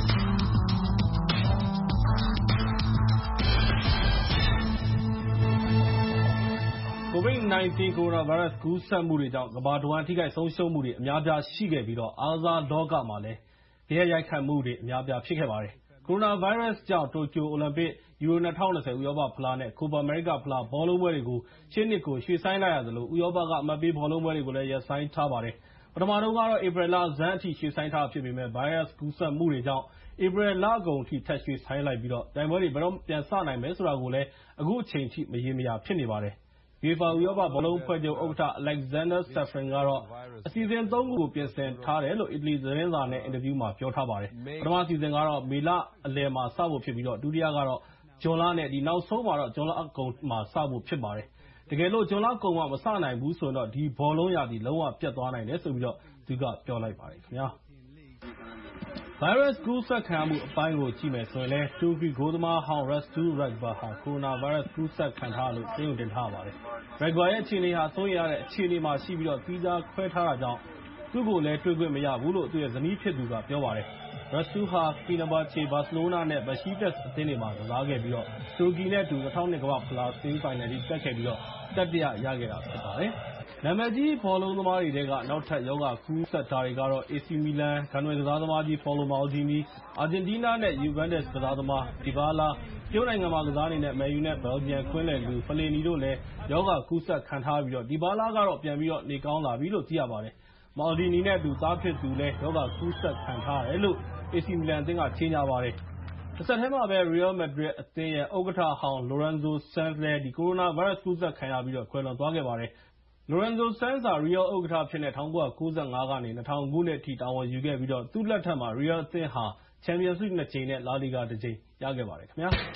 ကိုဗစ် ၁၉ ကိုရိုနာဗိုင်းရပ်စ်ကူးစက်မှုတွေကြောင့်ကမ္ဘာတဝန်းထိခိုက်ဆုံးရှုံးမှုတွေအများအပြားရှိခဲ့ပြီးအားကစားလောကမှာလည်းဂယက်ရိုက်ခတ်မှုတွေအများအပြားဖြစ်ခဲ့ပါတယ်။ ကိုရိုနာဗိုင်းရပ်စ်ကြောင့်တိုကျိုအိုလံပစ်၊ ယူရို ၂၀၂၀ ဥရောပဖလား နဲ့ ကိုပါအမေရိကဖလားဘောလုံးပွဲတွေကိုရှေ့နှစ်ကိုရွှေ့ဆိုင်းလိုက်ရသလို ဥရောပကအမှတ်ပေးဘောလုံးပွဲတွေကိုလည်းရပ်ဆိုင်းထားပါတယ်။ ပထမတုန်းကတော့ဧပြီလဆန်းအထိရွှေ့ဆိုင်းထားတာဖြစ်ပေမယ့် ဗိုင်းရပ်စ်ကူးစက်မှုတွေကြောင့်ဧပြီလကုန်အထိထပ်ရွှေ့ဆိုင်းလိုက်ပြီး ပြိုင်ပွဲတွေဘယ်တော့ပြန်စနိုင်မယ်ဆိုတာကိုလည်းအခုချိန်ထိမရေမရာဖြစ်နေပါတယ်။ UEFA ဥရောပဘောလုံးအဖွဲ့ချုပ်ဥက္ကဋ္ဌ Aleksander Ceferin ကတော့ အစီအစဉ် သုံး ခုကိုပြင်ဆင်ထားတယ်လို့ အီတလီသတင်းစာနဲ့ အင်တာဗျူးမှာပြောထားပါတယ်။ ပထမအစီအစဉ်ကတော့မေလအလယ်မှာစဖို့ဖြစ်ပြီး ဒုတိယကတော့ဇွန်လ နဲ့ နောက်ဆုံးမှာတော့ဇွန်လအကုန်မှာစဖို့ဖြစ်ပါတယ်။ တကယ်လို့ဇွန်လကုန်မှမစနိုင်ဘူးဆိုရင်တော့ဒီဘောလုံးရာသီလုံးဝပျက်သွားနိုင်တယ်လို့သူကပြောလိုက်ပါတယ်ခင်ဗျာ။ ဗိုင်းရပ်စ်ကူးစက်ခံရမှုအပိုင်းကိုကြည့်မယ်ဆိုရင်လည်း တူရကီဂိုးသမားဟောင်း Restu Regbar ဟာ ကိုရိုနာဗိုင်းရပ်စ်ကူးစက်ခံထားရလို့ဆေးရုံတင်ထားရပါတယ်။ Regbar ရဲ့အခြေအနေဟာစိုးရိမ်ရတဲ့အခြေအနေမှာရှိပြီး သီးခြားခွဲထားတာကြောင့်သူ့ကိုလည်းတွေ့ခွင့်မရဘူးလို့ သူ့ရဲ့ဇနီးဖြစ်သူကပြောပါတယ်။ Restu ဟာ Fenerbahce, Barcelona နဲ့ Besiktas အသင်းတွေမှာကစားခဲ့ပြီး တူရကီနဲ့အတူ ၂၀၀၂ ကမ္ဘာ့ဖလားဆီမီးဖိုင်နယ်ထိတက်ခဲ့ပြီး တတိယရခဲ့တာဖြစ်ပါတယ်။ နာမည်ကြီးဘောလုံးသမားတွေထဲကနောက်ထပ်ရောဂါကူးစက်တာတွေကတော့ အေစီ မီလန် ဂန္ထဝင်ကစားသမားကြီး Paolo Maldini, အာဂျင်တီးနားနဲ့ Juventus ကစားသမား Dybala, တရုတ်နိုင်ငံမှာကစားနေတဲ့ Man U နဲ့ Belgium ကွင်းလယ်လူ Fellaini တို့လည်းရောဂါကူးစက်ခံထားရပြီး Dybala ကတော့ပြန်ပြီးနေကောင်းလာပြီလို့သိရပါတယ်။ Maldini နဲ့အတူသားဖြစ်သူလည်းရောဂါကူးစက်ခံထားရတယ်လို့ အေစီ မီလန်အသင်းကကြေညာပါတယ်။ တဆက်တည်းမှာပဲ Real Madrid အသင်းရဲ့ဥက္ကဋ္ဌဟောင်း Lorenzo Sanz လည်း ကိုရိုနာဗိုင်းရပ်စ်ကူးစက်ခံရပြီးကွယ်လွန်သွားခဲ့ပါတယ်။ Lorenzo Sanz ဟာ Real ဥက္ကဋ္ဌအဖြစ်နဲ့ ၁၉၉၅ ကနေ ၂၀၀၀ ခုနှစ်အထိတာဝန်ယူခဲ့ပြီး သူ့လက်ထက်မှာ Real အသင်းဟာ Champions League နှစ်ကြိမ် နဲ့ La Liga တကြိမ်ရခဲ့ပါတယ်ခင်ဗျာ။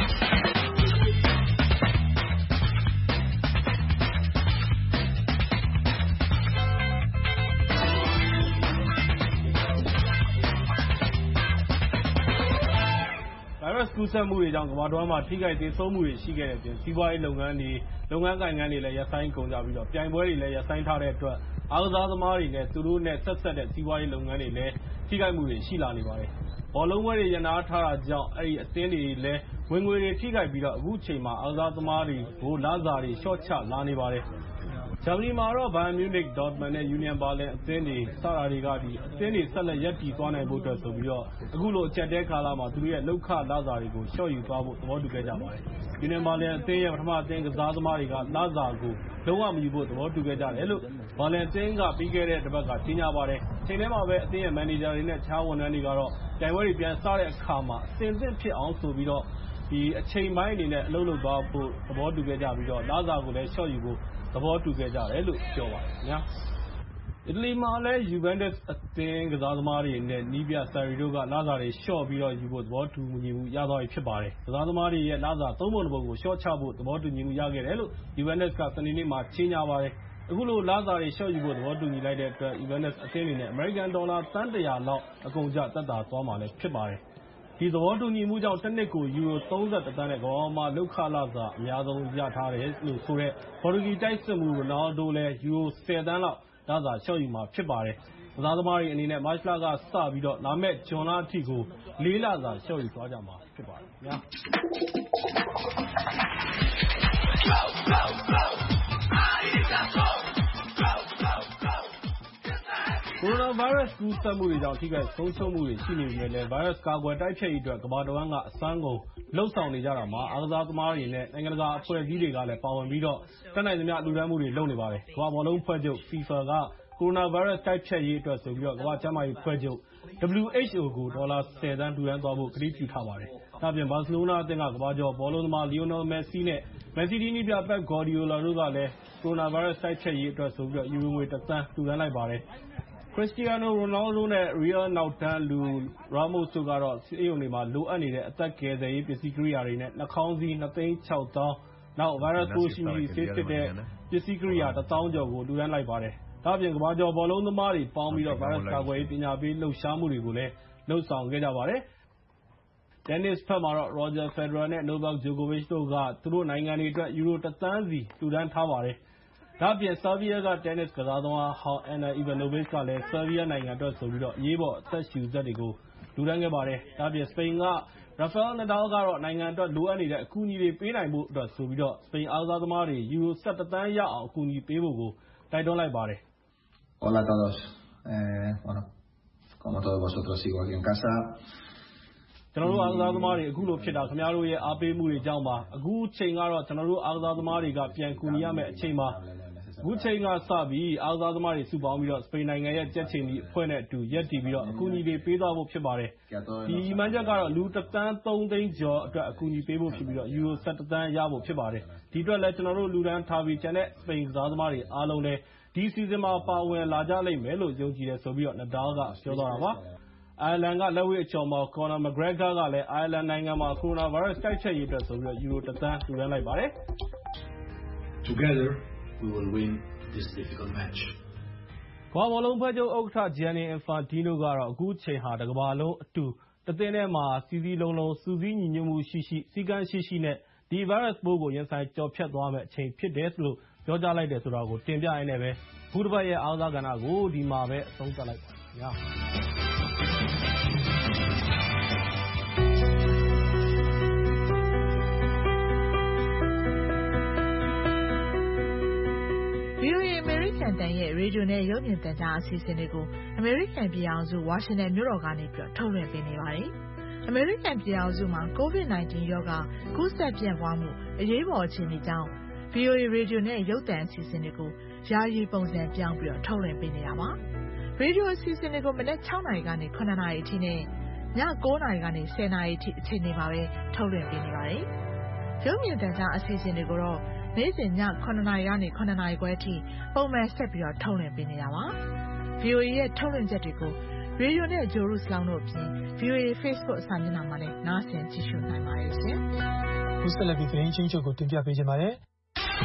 ဗိုင်းရပ်စ်ကူးစက်မှုတွေကြောင့်ကမ္ဘာတဝန်းမှာထိခိုက်သေဆုံးမှုတွေရှိခဲ့တဲ့အပြင် စီးပွားရေးလုပ်ငန်းတွေလုပ်ငန်းကိုင်ငန်းတွေလည်းရပ်ဆိုင်းကုန်ကြပြီး ပြိုင်ပွဲတွေလည်းရပ်ဆိုင်းထားတဲ့အတွက်အားကစားသမားတွေနဲ့သူတို့နဲ့ဆက်စပ်တဲ့စီးပွားရေးလုပ်ငန်းတွေလည်းထိခိုက်မှုတွေရှိလာနေပါတယ်။ ဘောလုံးပွဲတွေရပ်နားထားတာကြောင့်အဲဒီအသင်းတွေလည်းဝင်ငွေတွေထိခိုက်ပြီး အခုချိန်မှာအားကစားသမားတွေကိုလစာတွေလျှော့ချလာနေပါတယ်။ ဂျာမနီမှာတော့ Bayern Munich, Dortmund နဲ့ Union Berlin အသင်းတွေစတာတွေက အသင်းတွေဆက်လက်ရပ်တည်သွားနိုင်ဖို့အတွက်ဆိုပြီး အခုလိုအကျပ်အတည်းကာလမှာ သူတို့ရဲ့လုပ်ခလစာတွေကိုလျှော့ယူသွားဖို့သဘောတူခဲ့ကြပါတယ်။ Union Berlin အသင်းရဲ့ပထမအသင်းကစားသမားတွေကလစာကိုလုံးဝမယူဖို့သဘောတူခဲ့ကြတယ်လို့ ဘာလင်အသင်းကပြီးခဲ့တဲ့တပတ်ကကြေညာပါတယ်။ တချိန်တည်းမှာပဲအသင်းရဲ့မန်နေဂျာတွေနဲ့ တခြားဝန်ထမ်းတွေကတော့ပြိုင်ပွဲတွေပြန်စတဲ့အခါမှာအဆင်သင့်ဖြစ်အောင်ဆိုပြီး အချိန်ပိုင်းအနေနဲ့အလုပ်လုပ်သွားဖို့သဘောတူခဲ့ကြပြီး လစာကိုလည်းလျှော့ယူဖို့သဘောတူခဲ့ကြတယ်လို့ပြောပါတယ်ခင်ဗျာ။ အီတလီမှာလည်း Juventus အသင်းကစားသမားတွေနဲ့ နည်းပြ Sarri တို့က လစာတွေလျှော့ယူဖို့သဘောတူညီမှုရသွားပြီဖြစ်ပါတယ်။ ကစားသမားတွေရဲ့လစာသုံးပုံတစ်ပုံကိုလျှော့ချဖို့သဘောတူညီမှုရခဲ့တယ်လို့ Juventus ကစနေနေ့မှာကြေညာပါတယ်။ အခုလိုလစာတွေလျှော့ယူဖို့သဘောတူညီလိုက်တဲ့အတွက် Juventus အသင်းအနေနဲ့ အမေရိကန်ဒေါ်လာသန်းတစ်ရာလောက်အကုန်အကျသက်သာသွားမှာဖြစ်ပါတယ်။ ဒီသဘောတူညီမှုကြောင့်တနှစ်ကိုယူရို သုံးဆယ့်တစ်သန်းနဲ့ကမ္ဘာပေါ်မှာလုပ်ခလစာအများဆုံးရထားတယ်လို့ဆိုတဲ့ ပေါ်တူဂီတိုက်စစ်မှူး Ronaldo လည်း ယူရို ဆယ်သန်းလောက်လစာလျှော့ယူမှာဖြစ်ပါတယ်။ ကစားသမားတွေအနေနဲ့ မတ်လကစပြီး လာမယ့်ဇွန်လအထိကို လေးလစာလျှော့ယူသွားကြမှာဖြစ်ပါတယ်ခင်ဗျာ။ ကိုရိုနာဗိုင်းရပ်စ်ကူးစက်မှုတွေကြောင့်ထိခိုက်ဆုံးရှုံးမှုတွေရှိနေပေမယ့်လည်း ဗိုင်းရပ်စ်ကာကွယ်တိုက်ဖျက်ရေးအတွက်ကမ္ဘာတဝန်းကအစွမ်းကုန်လုပ်ဆောင်နေကြတာမှာ အားကစားသမားတွေနဲ့ နိုင်ငံတကာအဖွဲ့အစည်းတွေကလည်းပါဝင်ပြီး တတ်နိုင်သမျှလှူဒါန်းမှုတွေလုပ်နေပါတယ်။ ကမ္ဘာ့ဘောလုံးအဖွဲ့ချုပ် FIFA က ကိုရိုနာဗိုင်းရပ်စ်တိုက်ဖျက်ရေးအတွက်ဆိုပြီး ကမ္ဘာ့ကျန်းမာရေးအဖွဲ့ချုပ် ဒဗလျူအိတ်ချ်အို ကို ဒေါ်လာ ဆယ်သန်းလှူဒါန်းသွားဖို့ကတိပြုထားပါတယ်။ ဒါ့အပြင် ဘာစီလိုနာအသင်းက ကမ္ဘာကျော်ဘောလုံးသမား Lionel Messi နဲ့ မန်စီးတီးနည်းပြ Pep Guardiola တို့ကလည်း ကိုရိုနာဗိုင်းရပ်စ်တိုက်ဖျက်ရေးအတွက်ဆိုပြီး ယူရိုငွေ တစ်သန်းလှူဒါန်းလိုက်ပါတယ်။ Cristiano Ronaldo နဲ့ Real နောက်တန်းလူ Ramos တို့ကတော့ ဆေးရုံတွေမှာလိုအပ်နေတဲ့ အသက်ကယ်ဆယ်ရေးပစ္စည်းကိရိယာတွေနဲ့ နှာခေါင်းစည်း ၂ သိန်း ၆ သောင်း၊ ဗိုင်းရပ်စ်ပိုးရှိမရှိဆေးစစ်တဲ့ပစ္စည်းကိရိယာ တစ်သောင်းကျော်ကို လှူဒါန်းလိုက်ပါတယ်။ ဒါ့အပြင် ကမ္ဘာကျော်ဘောလုံးသမားတွေပေါင်းပြီး ဗိုင်းရပ်စ်ကာကွယ်ရေးပညာပေးလှုပ်ရှားမှုတွေကိုလည်းလုပ်ဆောင်ခဲ့ကြပါတယ်။ တင်းနစ်ဘက်မှာတော့ Roger Federer နဲ့ Novak Djokovic တို့က သူတို့နိုင်ငံတွေအတွက် ယူရို တစ်သန်းစီလှူဒါန်းထားပါတယ်။ဒါ့အပြင်ဆာဗီးယားကတင်းနစ်ကစားသမားဟောင်းအန်နာအီဗန်နိုဗစ်ကလည်းဆာဗီးယားနိုင်ငံအတွက်ဆိုပြီးတော့အရေးပေါ်အသက်ရှူစက်တွေကိုလူတန်းခဲ့ပါတယ်။ဒါ့အပြင်စပိန်ကရာဖဲလ်နဒါလ်ကတော့နိုင်ငံအတွက်လိုအပ်နေတဲ့အကူအညီတွေပေးနိုင်ဖို့အတွက်ဆိုပြီးတော့စပိန်အားကစားသမားတွေယူရိုဆယ့်တစ်သန်းရအောင်အကူအညီပေးဖို့ကိုတိုက်တွန်းလိုက်ပါတယ်။ Hola a todos. Eh, bueno, como todos vosotros sigo aquí en casa. ကျွန်တော်တို့အားကစားသမားတွေအခုလိုဖြစ်တာခင်ဗျားတို့ရဲ့အားပေးမှုတွေကြောင့်ပါအခုချိန်ကတော့ကျွန်တော်တို့အားကစားသမားတွေကပြန်ကူညီရမယ့်အချိန်ပါအခုချိန်ကစပြီးအားကစားသမားတွေစုပေါင်းပြီးတော့စပိန်နိုင်ငံရဲ့ကြက်ချင်ဒီအဖွဲ့နဲ့အတူရက်တည်ပြီးတော့အကူအညီတွေပေးသွားဖို့ဖြစ်ပါတယ်ဒီအမှန်ချက်ကတော့လူတစ်သန်းသုံးသိန်းကျော်အတွက်အကူအညီပေးဖို့ဖြစ်ပြီးတော့ယူရိုဆယ့်တစ်သန်းရဖို့ဖြစ်ပါတယ်ဒီအတွက်လည်းကျွန်တော်တို့လူဒန်းထားပြီးကျန်တဲ့စပိန်ကစားသမားတွေအားလုံးလည်းဒီစီဇန်မှာပါဝင်လာကြလိမ့်မယ်လို့ယုံကြည်တယ်ဆိုပြီးတော့နဒါလ်ကပြောသွားတာပါအိုင်ယာလန်ကလက်ဝှေ့အကျော်မော်ကော်နာမဂရက်ဂါကလည်းအိုင်ယာလန်နိုင်ငံမှာကိုရိုနာဗိုင်းရပ်စ်တိုက်ဖျက်ရေးအတွက်ဆိုပြီးတော့ယူရိုတစ်သန်းလှူဒါန်းလိုက်ပါတယ် Together we will win this difficult match. ကမ္ဘာလုံးဖွဲ့ချုပ်ဥက္ကဋ္ဌ Gianni Infantino ကတော့အခုချိန်ဟာတစ်ကမ္ဘာလုံးအတူတစ်သင်းထဲမှာစီစီလုံးလုံးစူးစီးညီညွတ်မှုရှိရှိစီကံရှိရှိနဲ့ဒီဗိုင်းရပ်စ်ပိုးကိုရင်ဆိုင်ကျော်ဖြတ်သွားမယ့်အချိန်ဖြစ်တယ်လို့ပြောကြားလိုက်တယ်ဆိုတာကိုတင်ပြရင်းနဲ့ပဲခုတစ်ပတ်ရဲ့အားကစားကဏ္ဍကိုဒီမှာပဲအဆုံးသတ်လိုက်ပါခင်ဗျာဗီအိုအေ American တန်ရဲ့ရေဒီယိုနဲ့ရုပ်မြင်သံကြားအစီအစဉ်တွေကို American ပြည်ထောင်စု Washington မြို့တော်ကနေပြီးထုတ်လွှင့်ပေးနေပါတယ်။ American ပြည်ထောင်စုမှာ ကိုဗစ် ၁၉ ရောဂါကူးစက်ပြန့်ပွားမှုအရေးပေါ်အခြေအနေကြောင့် ဗီအိုအေ ရေဒီယိုနဲ့ရုပ်သံအစီအစဉ်တွေကိုယာယီပုံစံပြောင်းပြီးထုတ်လွှင့်ပေးနေတာပါ။ရေဒီယိုအစီအစဉ်တွေကိုမနက်၆နာရီကနေ၇နာရီအထိနဲ့ည၉နာရီကနေ၁၀နာရီအထိအချိန်တွေမှာပဲထုတ်လွှင့်ပေးနေပါတယ်။ရုပ်မြင်သံကြားအစီအစဉ်တွေကိုတော့နေ့စဉ်ည၇နာရီကနေ၇နာရီခွဲအထိပုံမှန်ဆက်ပြီးတော့ထုတ်လွှင့်ပေးနေတာပါ။ ဗီအိုအေရဲ့ထုတ်လွှင့်ချက်တွေကိုရေဒီယိုနဲ့ဂျိုရုစလောင်းတို့အပြင် ဗီအိုအေ Facebook စာမျက်နှာမှာလည်းနားဆင်ကြည့်ရှုနိုင်ပါတယ်ရှင်။ခုဆက်လက်ပြီးသတင်းချင်းချုပ်ကိုတင်ပြပေးကြပါမယ်။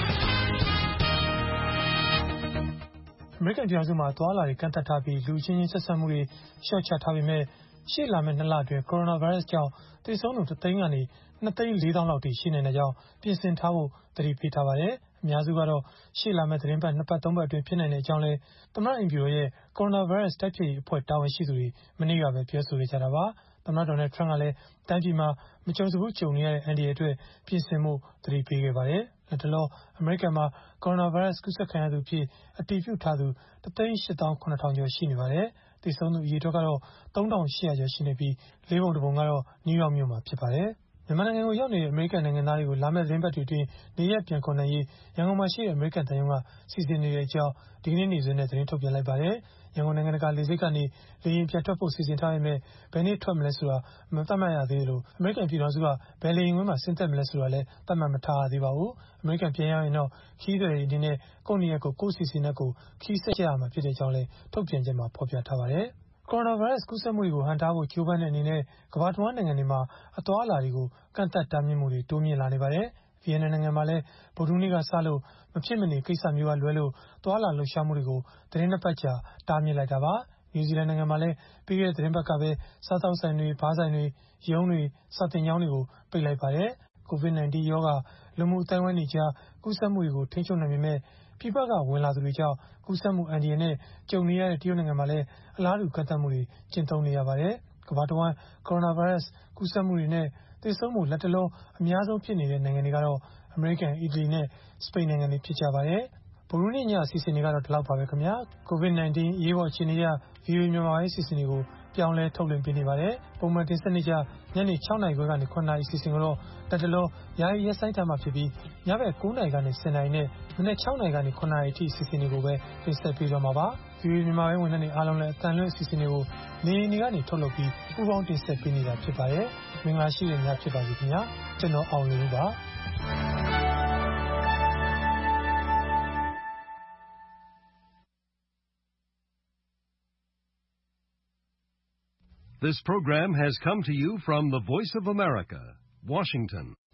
အမေရိကန်ပြည်ထောင်စုမှာသွားလာတွေကန့်သတ်ထားပြီးလူချင်းချင်းဆက်ဆံမှုတွေလျှော့ချထားပေမဲ့ရှေ့လာမယ့်နှစ်လအတွင်းကိုရိုနာဗိုင်းရပ်စ်ကြောင့်သေဆုံးသူတစ်သိန်းကနေနှစ်သိန်းလေးသောင်းလောက်ထိရှိနေတဲ့အကြောင်းပြင်ဆင်ထားဖို့သတိပေးထားပါတယ်။အများစုကတော့ရှေ့လာမယ့်သတင်းပတ်နှစ်ပတ်သုံးပတ်အတွင်းဖြစ်နိုင်တဲ့အကြောင်းလဲသမ္မတအိမ်ဖြူတော်ရဲ့ကိုရိုနာဗိုင်းရပ်စ်တိုက်ဖျက်ရေးအဖွဲ့တာဝန်ရှိသူတွေမနေ့ကပဲပြောဆိုကြတာပါ။သမ္မတဒေါ်နယ်ထရန့်ကလည်းတိုင်းပြည်မှာမကြုံစဘူးကြုံနေရတဲ့အန်ဒီရဲ့အတွက်ပြင်ဆင်မှုသတိပေးခဲ့ပါတယ်။လက်တလောအမေရိကန်မှာကိုရိုနာဗိုင်းရပ်စ်ကူးစက်ခံရသူဖြစ်အတည်ပြုထားသူတစ်သိန်းရှစ်သောင်းခုနှစ်ထောင်ကျော်ရှိနေပါတယ်။သေဆုံးသူအရေအတွက်ကတော့သုံးထောင်ရှစ်ရာကျော်ရှိနေပြီးလေးပုံတစ်ပုံကတော့နယူးယောက်မြို့မှာဖြစ်ပါတယ်။မြန်မာနိုင်ငံကိုရောက်နေတဲ့အမေရိကန်နိုင်ငံသားတွေကိုလာမယ့်သတင်းပတ်တွေအတွင်းနေရက်ပြန်ခေါ်နိုင်ရေးရန်ကုန်မှာရှိတဲ့အမေရိကန်သံရုံးကစီစဉ်နေတဲ့အကြောင်းဒီကနေ့နေ့စွဲနဲ့သတင်းထုတ်ပြန်လိုက်ပါတယ်။ရန်ကုန်နိုင်ငံတကာလေဆိပ်ကနေလေယာဉ်ပြန်ထွက်ဖို့စီစဉ်ထားပေမဲ့ဘယ်နေ့ထွက်မလဲဆိုတာမသတ်မှတ်ရသေးလို့အမေရိကန်ပြည်ထောင်စုကဘယ်လေယာဉ်ကွင်းမှာဆင်းသက်မလဲဆိုတာလည်းသတ်မှတ်မထားရသေးပါဘူး။အမေရိကန်ပြန်ရောက်ရင်တော့ခီးသည်တွေအနေနဲ့ကိုယ့်နေရာကိုကိုယ့်စီစဉ်တဲ့ကိုခီးဆက်ကြရမှာဖြစ်တဲ့အကြောင်းလည်းထုတ်ပြန်ချက်မှာဖော်ပြထားပါတယ်။ကိုရိုနာဗိုင်းရပ်စ်ကူးစက်မှုတွေကိုဟန့်တားဖို့ကြိုးပမ်းတဲ့အနေနဲ့ကမ္ဘာတဝန်းနိုင်ငံတွေမှာအသွားအလာတွေကိုကန့်သတ်တားမြစ်မှုတွေတိုးမြင့်လာနေပါတယ်။ဗီယက်နမ်နိုင်ငံမှာလည်းဗုဒ္ဓဟူးနေ့ကစလို့မဖြစ်မနေကိစ္စမျိုးကလွဲလို့သွားလာလှုပ်ရှားမှုတွေကိုသတင်းနှစ်ပတ်ကြာတားမြစ်လိုက်တာပါ။နယူးဇီလန်နိုင်ငံမှာလည်းပြီးခဲ့တဲ့သတင်းပတ်ကပဲစားသောက်ဆိုင်တွေဘားဆိုင်တွေရုံးတွေစာသင်ကျောင်းတွေကိုပိတ်လိုက်ပါတယ်။ ကိုဗစ် ၁၉ ရောဂါလူမှုအတိုင်းအဝိုင်းတွေကြားကူးစက်မှုတွေကိုထိန်းချုပ်နိုင်ပေမဲ့ပြည်ပကဝင်လာသူတွေကြောင့်ကူးစက်မှုအန္တရာယ်နဲ့ကြုံနေရတဲ့တရုတ်နိုင်ငံမှာလည်းအလားတူကန့်သတ်မှုတွေကျင့်သုံးနေရပါတယ်။ကမ္ဘာတဝန်းကိုရိုနာဗိုင်းရပ်စ်ကူးစက်မှုတွေနဲ့သေဆုံးမှုလက်တလုံးအများဆုံးဖြစ်နေတဲ့နိုင်ငံတွေကတော့အမေရိကန်၊အီတလီနဲ့စပိန်နိုင်ငံတွေဖြစ်ကြပါတယ်။ဗုဒ္ဓဟူးနေ့ညအစီအစဉ်တွေကတော့ဒီလောက်ပါပဲခင်ဗျာ။ ကိုဗစ် ၁၉ အရေးပေါ်အခြေအနေအရဗီအိုအေမြန်မာပိုင်းအစီအစဉ်တွေကိုပြောင်းလဲထုတ်လွှင့်ပေးနေပါတယ်။ပုံမှန်တင်ဆက်နေကြညနေ၆နာရီခွဲကနေ၇နာရီအစီအစဉ်ကိုတော့လက်တလောယာယီရပ်ဆိုင်းထားမှာဖြစ်ပြီးညဘက်၉နာရီကနေ၁၀နာရီနဲ့မနက်၆နာရီကနေ၇နာရီအထိအစီအစဉ်တွေကိုပဲတင်ဆက်ပေးသွားမှာပါ။ဗီအိုအေမြန်မာပိုင်းဝန်ထမ်းတွေအားလုံးလည်းအတန်လွင့်အစီအစဉ်တွေကိုနေအိမ်တွေကနေထုတ်လုပ်ပြီးပူးပေါင်းတင်ဆက်ပေးနေတာဖြစ်ပါတယ်။မင်္ဂလာရှိတဲ့ညဖြစ်ပါစေခင်ဗျာ။ကျွန်တော်အောင်လွင်ဦးပါ။ This program has come to you from the Voice of America, Washington.